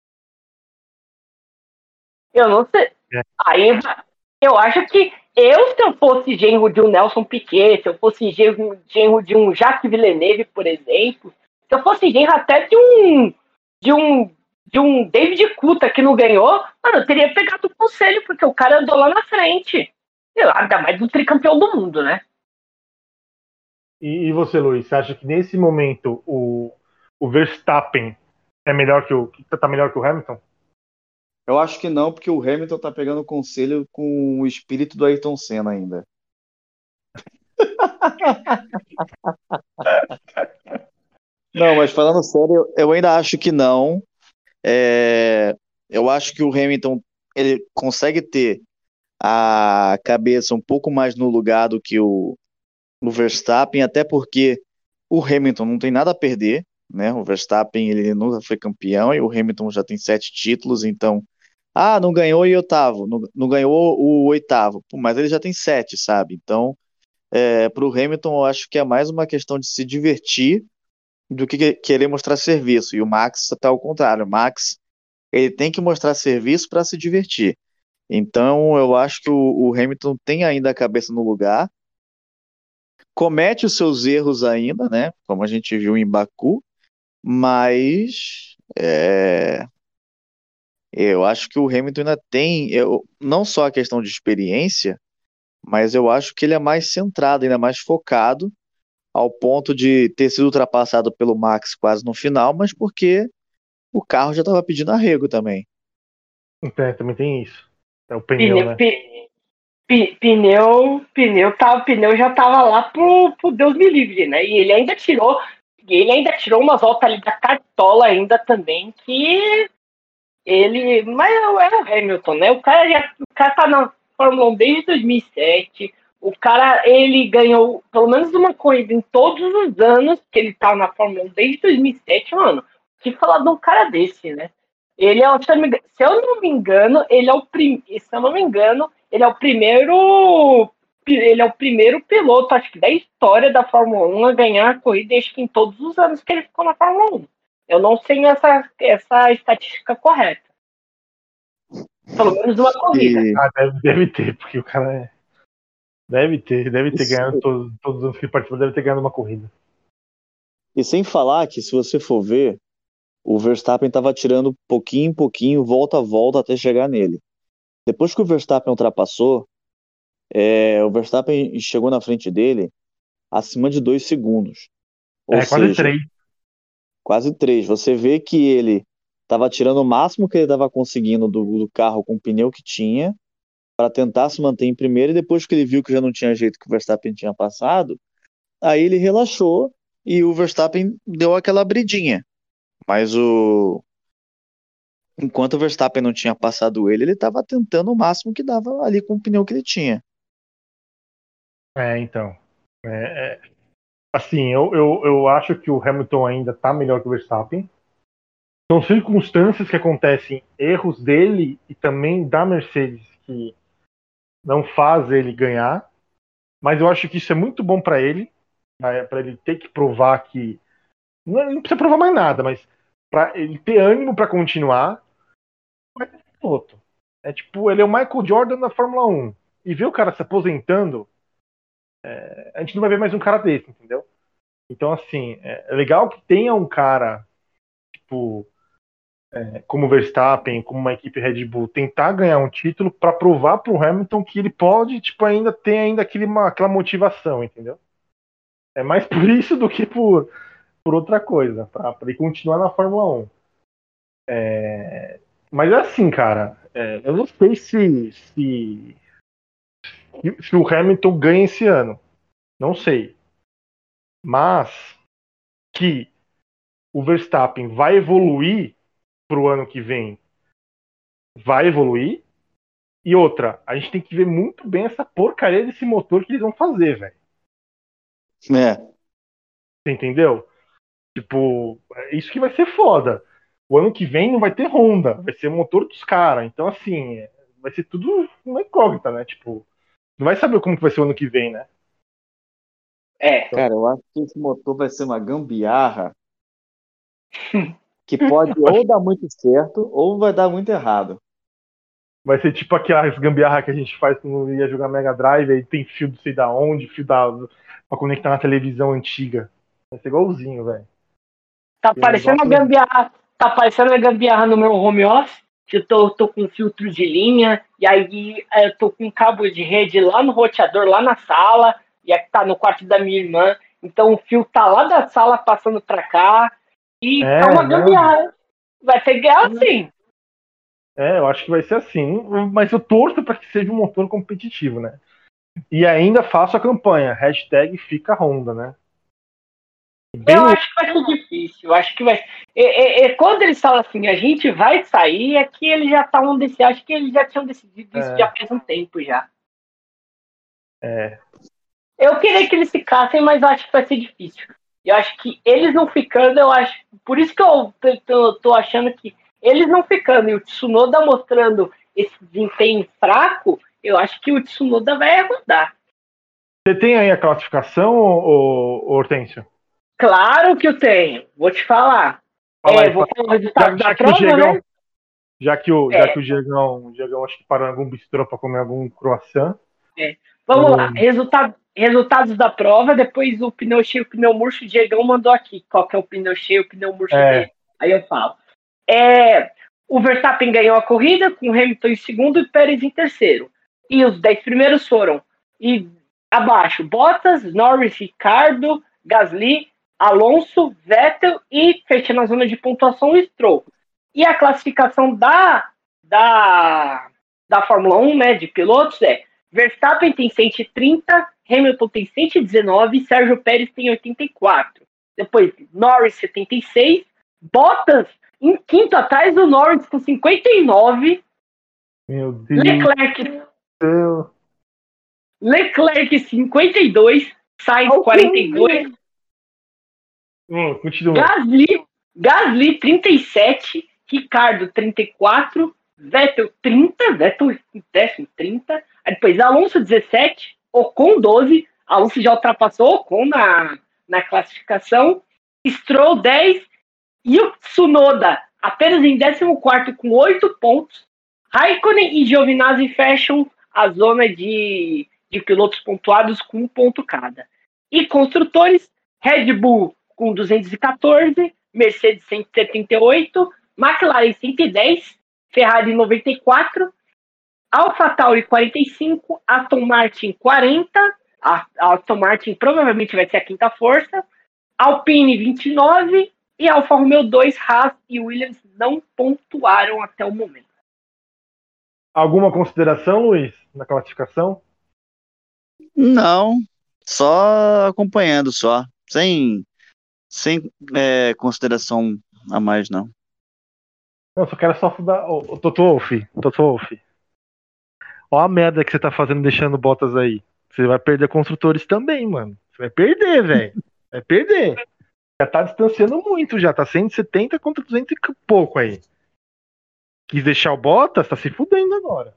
Eu não sei. É. Aí eu acho que eu, se eu fosse genro de um Nelson Piquet, se eu fosse genro, genro de um Jacques Villeneuve, por exemplo, se eu fosse genro até de um de um de um David Coulthard que não ganhou, mano, eu teria pegado o conselho, porque o cara andou lá na frente. Sei lá, ainda mais do tricampeão do mundo, né? E, e você, Luiz, você acha que nesse momento o, o Verstappen é melhor que o tá melhor que o Hamilton? Eu acho que não, porque o Hamilton tá pegando conselho com o espírito do Ayrton Senna ainda. Não, mas falando sério, eu ainda acho que não. É, eu acho que o Hamilton ele consegue ter a cabeça um pouco mais no lugar do que o, o Verstappen, até porque o Hamilton não tem nada a perder, né? O Verstappen ele nunca foi campeão e o Hamilton já tem sete títulos, então, ah, não ganhou e oitavo, não, não ganhou o oitavo, pô, mas ele já tem sete, sabe? Então, é, para o Hamilton, eu acho que é mais uma questão de se divertir do que querer mostrar serviço. E o Max está ao contrário. O Max ele tem que mostrar serviço para se divertir. Então, eu acho que o, o Hamilton tem ainda a cabeça no lugar, comete os seus erros ainda, né? Como a gente viu em Baku, mas é, eu acho que o Hamilton ainda tem, eu, não só a questão de experiência, mas eu acho que ele é mais centrado, ainda mais focado, ao ponto de ter sido ultrapassado pelo Max quase no final, mas porque o carro já estava pedindo arrego também. É, também tem isso. É o pneu, Pneu, né? pe- pe- pneu, pneu, tá, pneu já tava lá pro, pro Deus me livre, né? E ele ainda tirou, ele ainda tirou uma volta ali da cartola ainda também, que ele, mas é o Hamilton, né? O cara já, o cara tá na Fórmula um desde dois mil e sete. O cara, ele ganhou pelo menos uma corrida em todos os anos que ele tá na Fórmula um desde dois mil e sete, mano. Que falar de um cara desse, né? Ele é, se eu não me engano, se eu não me engano, ele é o prim, se eu não me engano, ele é o primeiro ele é o primeiro piloto, acho que da história da Fórmula um a ganhar a corrida, acho que em todos os anos que ele ficou na Fórmula um. Eu não sei essa, essa estatística correta. Pelo menos uma corrida. E, Ah, deve, deve ter, porque o cara é. Deve ter, deve ter ganhado todos, todos os anos que ele participou, deve ter ganhado uma corrida. e sem falar que, se você for ver, o Verstappen estava tirando pouquinho em pouquinho, volta a volta até chegar nele. Depois que o Verstappen ultrapassou, é, o Verstappen chegou na frente dele acima de dois segundos. Ou É, quase seja, três. quase três. Você vê que ele estava tirando o máximo que ele estava conseguindo do, do carro com o pneu que tinha para tentar se manter em primeiro, e depois que ele viu que já não tinha jeito, que o Verstappen tinha passado, aí ele relaxou e o Verstappen deu aquela abridinha. Mas o enquanto o Verstappen não tinha passado ele, ele estava tentando o máximo que dava ali com o pneu que ele tinha. É, então. É, é, assim, eu, eu, eu acho que o Hamilton ainda tá melhor que o Verstappen. São circunstâncias que acontecem, erros dele e também da Mercedes que não faz ele ganhar. Mas eu acho que isso é muito bom para ele, para ele ter que provar que. Não, não precisa provar mais nada, mas pra ele ter ânimo pra continuar, vai ter piloto. É tipo, ele é o Michael Jordan da Fórmula um. E ver o cara se aposentando, é, a gente não vai ver mais um cara desse, entendeu? Então, assim, é, é legal que tenha um cara, tipo, é, como o Verstappen, como uma equipe Red Bull, tentar ganhar um título pra provar pro Hamilton que ele pode, tipo, ainda ter ainda aquele, aquela motivação, entendeu? É mais por isso do que por, por outra coisa, pra, pra ele continuar na Fórmula um. É, mas é assim, cara, é, eu não sei se, se, se o Hamilton ganha esse ano. Não sei. Mas que o Verstappen vai evoluir pro ano que vem, vai evoluir. E outra, a gente tem que ver muito bem essa porcaria desse motor que eles vão fazer, velho. É. Você entendeu? Tipo, é isso que vai ser foda. O ano que vem não vai ter Honda, vai ser o motor dos caras. Então, assim, é, vai ser tudo uma incógnita, né? Tipo, não vai saber como que vai ser o ano que vem, né? É. Cara, eu acho que esse motor vai ser uma gambiarra que pode ou dar muito certo ou vai dar muito errado. Vai ser tipo aquelas gambiarra que a gente faz quando ia jogar Mega Drive, aí tem fio não sei da onde, fio da, pra conectar na televisão antiga. Vai ser igualzinho, velho. Tá Tem um parecendo a negócio. gambiarra. Tá parecendo a gambiarra no meu home office. Que eu tô, tô com filtro de linha, e aí eu tô com um cabo de rede lá no roteador, lá na sala, e aqui tá no quarto da minha irmã. Então o fio tá lá da sala passando pra cá. E tá É, uma não. gambiarra. Vai ter guerra assim. É, eu acho que vai ser assim. Mas eu torço para que seja um motor competitivo, né? E ainda faço a campanha. Hashtag fica Honda, né? Bem Eu no. acho que vai ser difícil. Eu acho que vai. E, e, e quando eles falam assim, a gente vai sair, é que eles já estavam decidindo. Acho que eles já tinham decidido isso já É, faz um tempo já. é, Eu queria que eles ficassem, mas eu acho que vai ser difícil. Eu acho que eles não ficando, eu acho. Por isso que eu tô, tô, tô achando que eles não ficando e o Tsunoda mostrando esse desempenho fraco, eu acho que o Tsunoda vai rodar. Você tem aí a classificação, ô, ô, Hortêncio? Claro que eu tenho, vou te falar. Fala É, aí, vou fala. falar o Já, resultado da já que o prova, né? Diegão, já que o, já que É, o Diegão, o Diegão acho que parou em algum bistrô para comer algum croissant. é. Vamos lá, O, resultado, resultados da prova, depois o pneu cheio, o pneu murcho, o Diegão mandou aqui qual que é o pneu cheio, o pneu murcho é, dele. Aí eu falo. É, o Verstappen ganhou a corrida, com Hamilton em segundo e Pérez em terceiro. E os dez primeiros foram e abaixo: Bottas, Norris, Ricardo, Gasly, Alonso, Vettel e, fechando a zona de pontuação, o Stroll. E a classificação da, da, da Fórmula um, né, de pilotos, é: Verstappen tem cento e trinta, Hamilton tem cento e dezenove, Sérgio Pérez tem oitenta e quatro. Depois, Norris, setenta e seis, Bottas em quinto, atrás do Norris com cinquenta e nove. meu Deus Leclerc, do céu. Leclerc cinquenta e dois. Sainz quarenta e dois. Hum, continua. Gasly, Gasly trinta e sete. Ricardo trinta e quatro. Vettel trinta. Vettel em décimo trinta. Aí depois Alonso dezessete. Ocon doze. Alonso já ultrapassou Ocon na, na classificação. Stroll dez. E o Tsunoda apenas em décimo quarto com oito pontos. Raikkonen e Giovinazzi fecham a zona de, de pilotos pontuados com um ponto cada. E construtores, Red Bull com duzentos e quatorze, Mercedes cento e setenta e oito, McLaren cento e dez, Ferrari noventa e quatro, AlphaTauri quarenta e cinco, Aston Martin quarenta, a Aston Martin provavelmente vai ser a quinta força, Alpine vinte e nove e Alfa Romeo dois, Haas e Williams não pontuaram até o momento. Alguma consideração, Luiz, na classificação? Não, só acompanhando só, sem, sem é, consideração a mais, não. Não, só quero só dar. Ô, ô, Toto Wolff, Toto Wolff. Ó a merda que você tá fazendo deixando Bottas aí. Você vai perder construtores também, mano. Você vai perder, velho. Vai perder. Já tá distanciando muito já. Tá cento e setenta contra duzentos e pouco aí. Quis deixar o Bottas, tá se fudendo agora.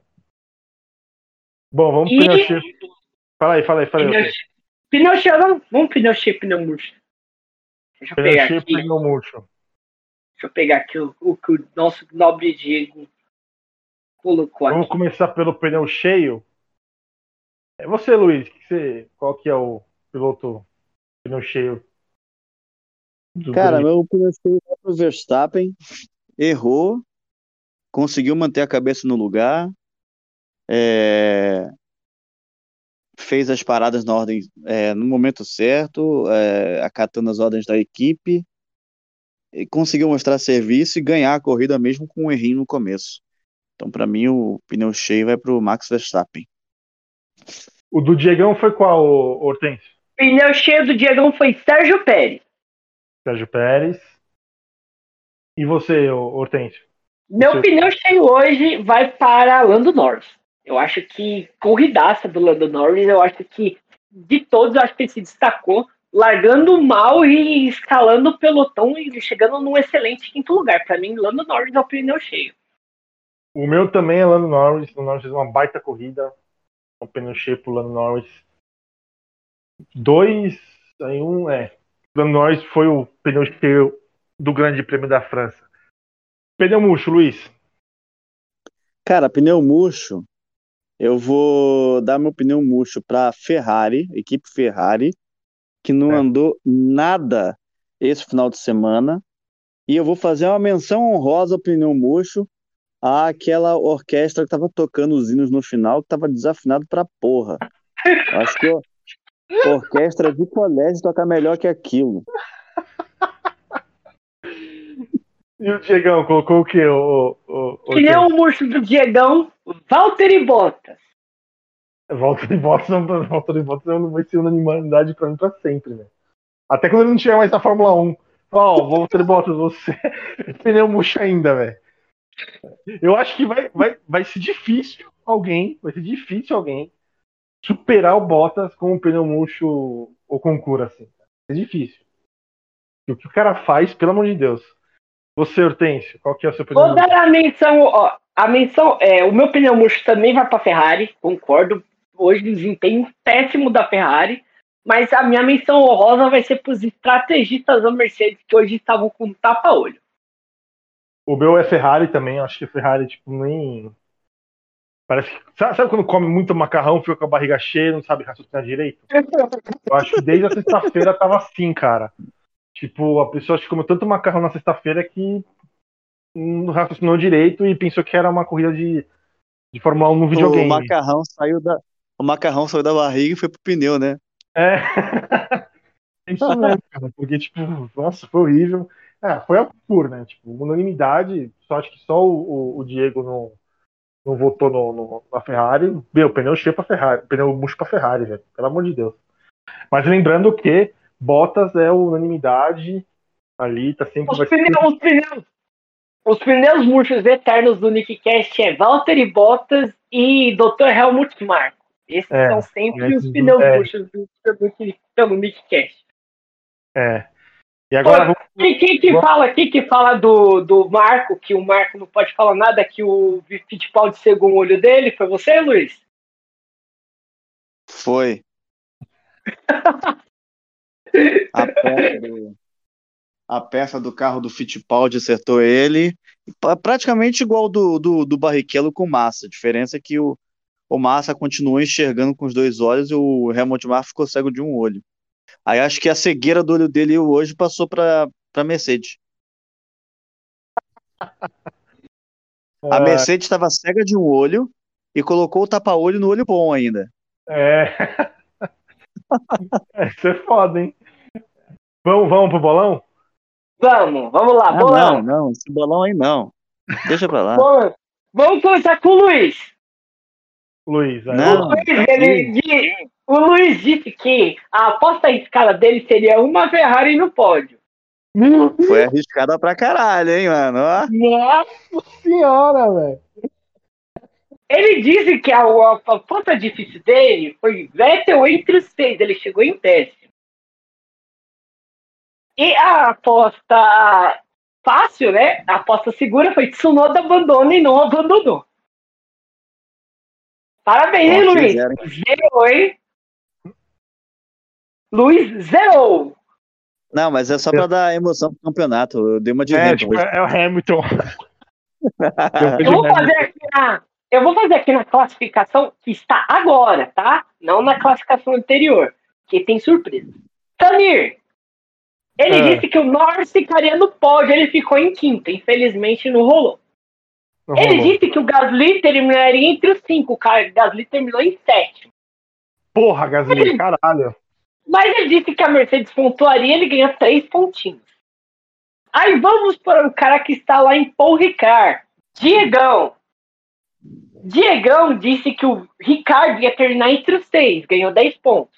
Bom, vamos pro E pneu cheio. Fala aí, fala aí, fala aí. pneu, Okay. pneu cheio, vamos, vamos pneu cheio, pneu murcho. Deixa eu Pneu pegar cheio, aqui. pneu murcho. Deixa eu pegar aqui o, o que o nosso nobre Diego colocou aqui. Vamos começar pelo pneu cheio. É você, Luiz. Que você, qual que é o piloto pneu cheio? Do Cara, grid? meu pneu cheio vai pro Verstappen, errou, conseguiu manter a cabeça no lugar, é, fez as paradas na ordem, é, no momento certo, é, acatando as ordens da equipe, e conseguiu mostrar serviço e ganhar a corrida mesmo com um errinho no começo. Então, para mim, o pneu cheio vai pro Max Verstappen. O do Diegão foi qual, Hortêncio? Pneu cheio do Diegão foi Sérgio Pérez. Sérgio Pérez. E você, Hortêncio? Meu Seu... pneu cheio hoje vai para Lando Norris. Eu acho que corridaça do Lando Norris, eu acho que de todos, eu acho que ele se destacou, largando mal e escalando o pelotão e chegando num excelente quinto lugar. Para mim, Lando Norris é o pneu cheio. O meu também é Lando Norris. O Lando Norris fez uma baita corrida. Um pneu cheio pro Lando Norris. Dois, aí um, é. O Lando Norris foi o pneu cheio do Grande Prêmio da França. Pneu murcho, Luiz. Cara, pneu murcho, eu vou dar meu pneu murcho para Ferrari, equipe Ferrari, que não É. andou nada esse final de semana. E eu vou fazer uma menção honrosa ao pneu murcho àquela orquestra que tava tocando os hinos no final, que tava desafinado pra porra. Eu acho que ó, orquestra de colégio toca melhor que aquilo. E o Diegão colocou o quê, o, o, o Pneu murcho do Diegão, Valtteri Bottas. Volta de Bottas não, volta de Bottas não vai ser unanimidade pra mim pra sempre, né? Até quando ele não tiver mais na Fórmula um. Ó, oh, volta de Bottas, você pneu murcho ainda, velho. Eu acho que vai, vai, vai ser difícil alguém, vai ser difícil alguém superar o Bottas com o pneu murcho ou concura, assim. É difícil. E o que o cara faz, pelo amor de Deus. Você, Hortêncio, qual que é o seu pneu Vou murcho? dar a menção, ó, a menção, é, o meu pneu murcho também vai para Ferrari, concordo. Hoje desempenho péssimo da Ferrari, mas a minha menção honrosa vai ser para os estrategistas da Mercedes que hoje estavam com tapa-olho. O meu é Ferrari também, acho que a Ferrari, tipo, nem. Parece que. Sabe, sabe quando come muito macarrão, fica com a barriga cheia, não sabe raciocinar direito? Eu acho que desde a sexta-feira tava assim, cara. Tipo, a pessoa acho que comeu tanto macarrão na sexta-feira que não raciocinou direito e pensou que era uma corrida de, de Fórmula um no O videogame. macarrão saiu da, o macarrão saiu da barriga e foi pro pneu, né? É. É isso mesmo, cara. Porque, tipo, nossa, foi horrível. É, foi a puro, né? Tipo, unanimidade. Só acho que só o, o, o Diego não, não votou no, no, na Ferrari. Meu, pneu cheio pra Ferrari. Pneu murcho pra Ferrari, velho. Pelo amor de Deus. Mas lembrando que Bottas é unanimidade. Ali tá sempre. Os Vai pneus, ser... os pneus, os pneus murchos eternos do Nick Cast é Valtteri Bottas e doutor Helmut Marko. Esses É, são sempre os esses do- pneus é, murchos do, do, pelo Nick Cast. é. E agora vamos. Quem que, que fala aqui que fala do, do Marco, que o Marco não pode falar nada, que o Fittipaldi cegou o olho dele? Foi você, Luiz? Foi. A peça do, a peça do carro do Fittipaldi acertou ele. Praticamente igual do, do, do Barrichello com o Massa. A diferença é que o, o Massa continuou enxergando com os dois olhos e o Helmut Marko ficou cego de um olho. Aí acho que a cegueira do olho dele hoje passou para a Mercedes. A Ah, Mercedes estava cega de um olho e colocou o tapa-olho no olho bom ainda. é. Isso é foda, hein? Vamos, vamos pro bolão? Vamos, vamos lá, Ah, não, bolão. não, esse bolão aí não. Deixa pra lá. bolão. Vamos começar com o Luiz. Luiz, aí, O Não, vamos. Luiz, ele, di- o Luiz disse que a aposta arriscada dele seria uma Ferrari no pódio. Meu Deus, foi arriscada pra caralho, hein, mano? Ó. nossa senhora, velho. Ele disse que a, a aposta difícil dele foi Vettel entre os seis, ele chegou em décimo. E a aposta fácil, né? A aposta segura foi Tsunoda abandona e não abandonou. Parabéns, hein, Forte Luiz? zero, hein? Zerou, hein? Luiz zerou. Não, mas é só pra dar emoção pro campeonato. Eu dei uma de É, Hamilton tipo, hoje. é, é o Hamilton. Deu uma Eu de vou fazer Hamilton. aqui na, eu vou fazer aqui na classificação que está agora, tá? Não na classificação anterior, que tem surpresa. Samir, ele É, disse que o Norris ficaria no pódio, ele ficou em quinto, infelizmente não rolou. não Ele rolou. disse que o Gasly terminaria entre os cinco, o Gasly terminou em sétimo. Porra, Gasly, caralho. Mas ele disse que a Mercedes pontuaria, ele ganha três pontinhos. Aí vamos para o cara que está lá em Paul Ricard, Diegão. Diegão disse que o Ricardo ia terminar entre os seis, ganhou dez pontos.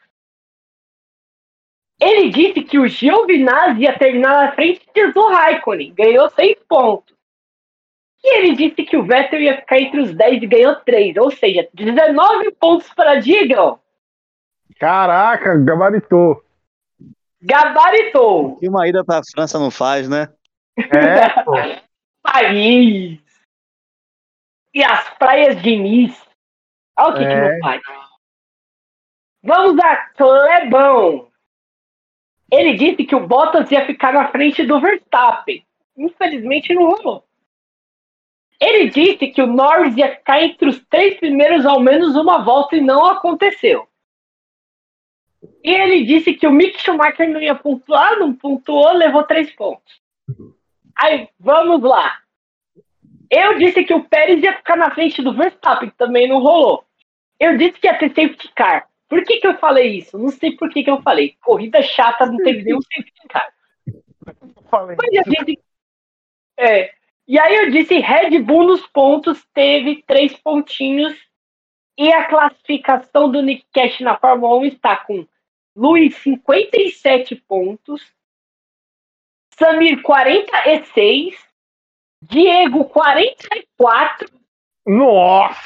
Ele disse que o Giovinazzi ia terminar na frente do Raikkonen, ganhou seis pontos. E ele disse que o Vettel ia ficar entre os dez e ganhou três, ou seja, dezenove pontos para Diegão. Caraca, gabaritou. Gabaritou. E uma ida pra França não faz, né? É, pô. Paris. E as praias de Nice. Olha o que, que não É. faz. Vamos a Clebão. Ele disse que o Bottas ia ficar na frente do Verstappen. Infelizmente não rolou. Ele disse que o Norris ia ficar entre os três primeiros ao menos uma volta e não aconteceu. E ele disse que o Mick Schumacher não ia pontuar, não pontuou, levou três pontos. Aí, vamos lá. Eu disse que o Pérez ia ficar na frente do Verstappen, que também não rolou. Eu disse que ia ter safety car. Por que, que eu falei isso? Não sei por que, que eu falei. Corrida chata, não teve nenhum safety car. Falei. Mas eu disse. É. E aí eu disse Red Bull nos pontos, teve três pontinhos. E a classificação do Nick Cash na Fórmula um está com Luiz cinquenta e sete pontos, Samir quarenta e seis, Diego quarenta e quatro, Nossa!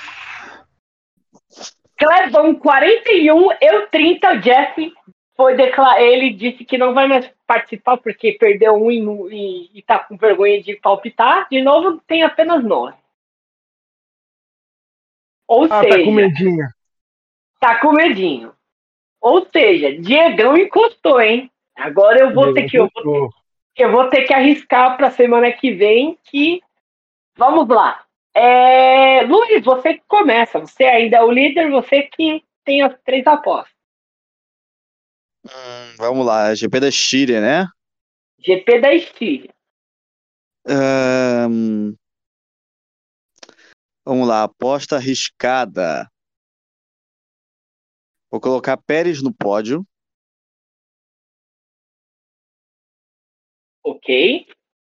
Clebão quarenta e um, eu trinta, o Jeff foi declarar, ele disse que não vai mais participar porque perdeu um e, e, e tá com vergonha de palpitar. De novo, tem apenas nove. Ou Ah, seja, tá com medinho. tá com medinho. Ou seja, Diegão encostou, hein? Agora eu vou ter que eu vou, eu vou ter que arriscar para semana que vem que vamos lá. É, Luiz, você que começa, você ainda é o líder, você que tem as três apostas. Hum, vamos lá, G P da Estíria, né? G P da Estíria. Hum, vamos lá, aposta arriscada. Vou colocar Pérez no pódio. Ok.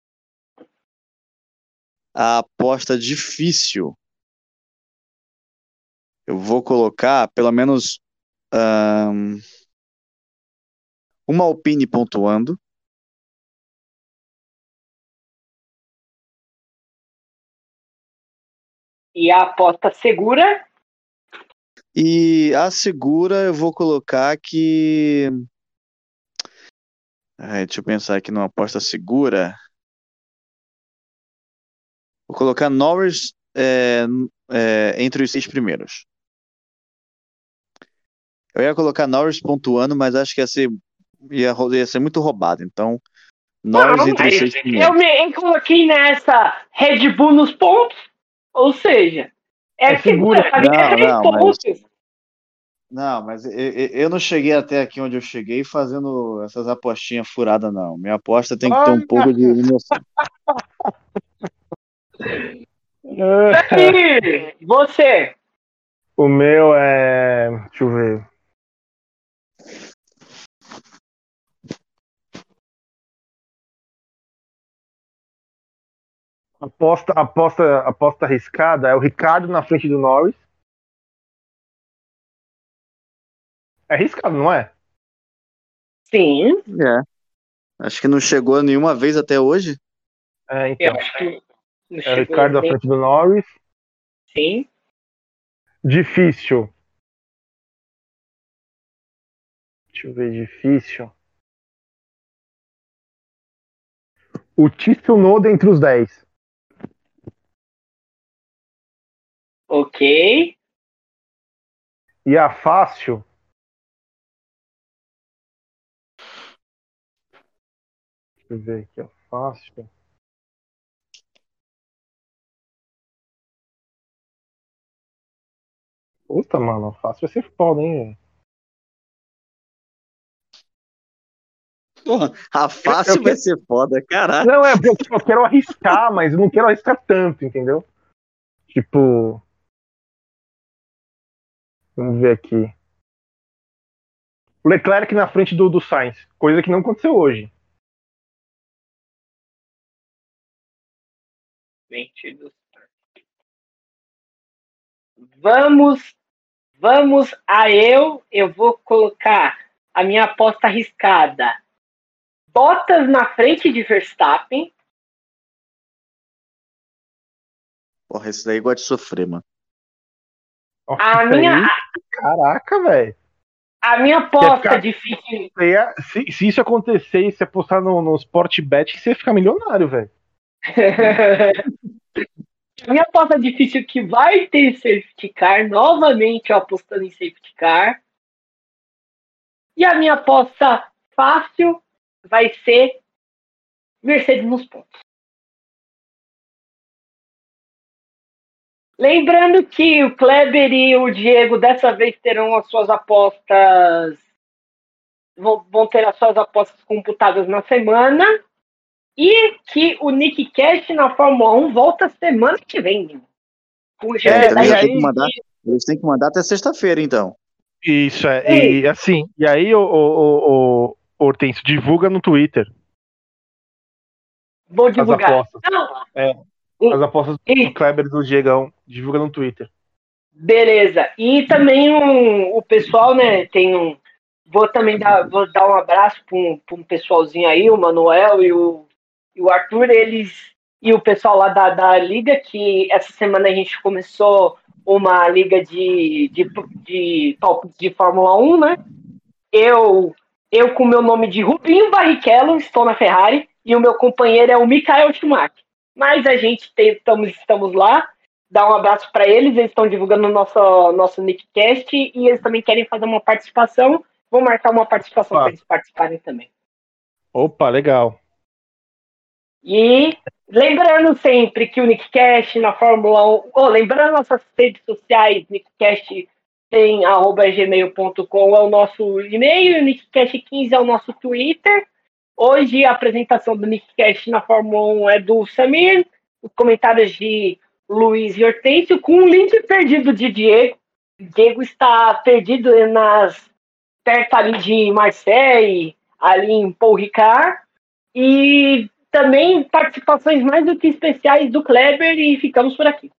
A aposta difícil. Eu vou colocar pelo menos hum, uma Alpine pontuando. E a aposta segura? E a segura eu vou colocar que. Ai, deixa eu pensar aqui numa aposta segura. Vou colocar Norris é, é, entre os seis primeiros. Eu ia colocar Norris pontuando, mas acho que ia ser, ia, ia ser muito roubado. Então, Norris Não, entre os mas seis eu primeiros. me coloquei nessa Red Bull nos pontos. Ou seja, É é segura. segura, pra mim é Não, três não, mas. pontos. Não, mas eu, eu não cheguei até aqui onde eu cheguei fazendo essas apostinhas furadas, não. Minha aposta tem que ter um Olha! pouco de emoção. Samir, você. O meu é. Deixa eu ver. Aposta, aposta, aposta arriscada é o Ricardo na frente do Norris. É arriscado, não é? Sim, É. Acho que não chegou nenhuma vez até hoje. É, eu então. acho que não É o chegou Ricardo na nem. frente do Norris. Sim. Difícil. Deixa eu ver, difícil. O Tsunoda entre os dez. Ok. E a fácil. Deixa eu ver aqui, ó. Fácil. Puta, mano, fácil vai ser foda, hein, velho. Porra, a fácil eu vai que- ser foda, caralho. Não, é porque eu quero arriscar, mas eu não quero arriscar tanto, entendeu? Tipo. Vamos ver aqui. O Leclerc na frente do, do Sainz. Coisa que não aconteceu hoje. Vamos, vamos a eu. Eu vou colocar a minha aposta arriscada. Bottas na frente de Verstappen. Porra, esse daí gosta de sofrer, mano. Nossa, A isso minha, aí, caraca, velho. a minha Quer aposta ficar- difícil. Você ia- Se, se isso acontecer e você apostar no, no Sportbet, você ia ficar milionário, velho. A minha aposta difícil que vai ter safety car. Novamente eu apostando em safety car. E a minha aposta fácil vai ser Mercedes nos pontos. Lembrando que o Kleber e o Diego dessa vez terão as suas apostas. Vão, vão ter as suas apostas computadas na semana. E que o Nick Cash na Fórmula um volta semana que vem. Com o G P É, então e eles têm que aí. mandar, eles têm que mandar até sexta-feira, então. Isso é. E assim, e aí, o, o, o, Hortêncio, divulga no Twitter Vou as divulgar. apostas. Não. É, as apostas do Kleber e do Diegão. Divulga no Twitter. Beleza. E também um, o pessoal, né, tem um. Vou também dar, vou dar um abraço para um, um pessoalzinho aí, o Manuel e o, e o Arthur, eles e o pessoal lá da, da Liga, que essa semana a gente começou uma liga de, de, de palpites de Fórmula um, né? Eu, eu com o meu nome de Rubinho Barrichello, estou na Ferrari, e o meu companheiro é o Michael Schumacher. Mas a gente tem, estamos, estamos lá. Dá um abraço para eles, eles estão divulgando o nosso, nosso Nickcast e eles também querem fazer uma participação. Vou marcar uma participação para eles participarem também. Opa, legal. E lembrando sempre que o Nickcast na Fórmula um, oh, lembrando nossas redes sociais, Nickcast tem arroba gmail ponto com é o nosso e-mail, o Nickcast quinze é o nosso Twitter. Hoje a apresentação do Nickcast na Fórmula um é do Samir, os comentários de Luiz e Hortêncio, com um link perdido de Diego. Diego está perdido nas perto ali de Marseille, ali em Paul Ricard. E também participações mais do que especiais do Kleber e ficamos por aqui.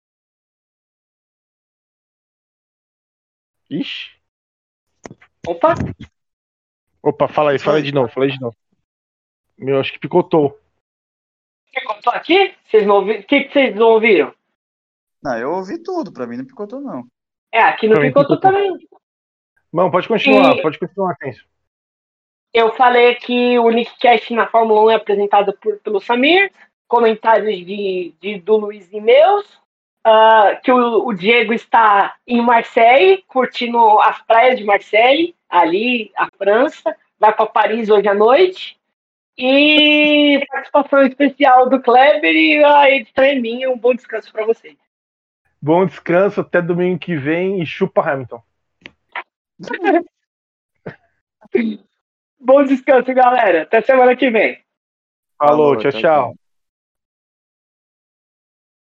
Ixi. Opa! Opa, fala aí, fala aí de novo, fala aí de novo. Meu, acho que picotou. Picotou aqui? Vocês não ouviram? O que, que vocês não ouviram? Não, eu ouvi tudo, pra mim não picotou, não. É, aqui no picotou também. Não, pode continuar, e... pode continuar, Tenso. Eu falei que o Nickcast na Fórmula um é apresentado por, pelo Samir, comentários de, de, do Luiz e meus, uh, que o, o Diego está em Marseille, curtindo as praias de Marseille, ali, a França, vai para Paris hoje à noite, e participação especial do Kleber e a edição é minha, um bom descanso para vocês. Bom descanso, até domingo que vem e chupa Hamilton. Bom descanso, galera. Até semana que vem. Falou, Falou tchau, tchau. tchau.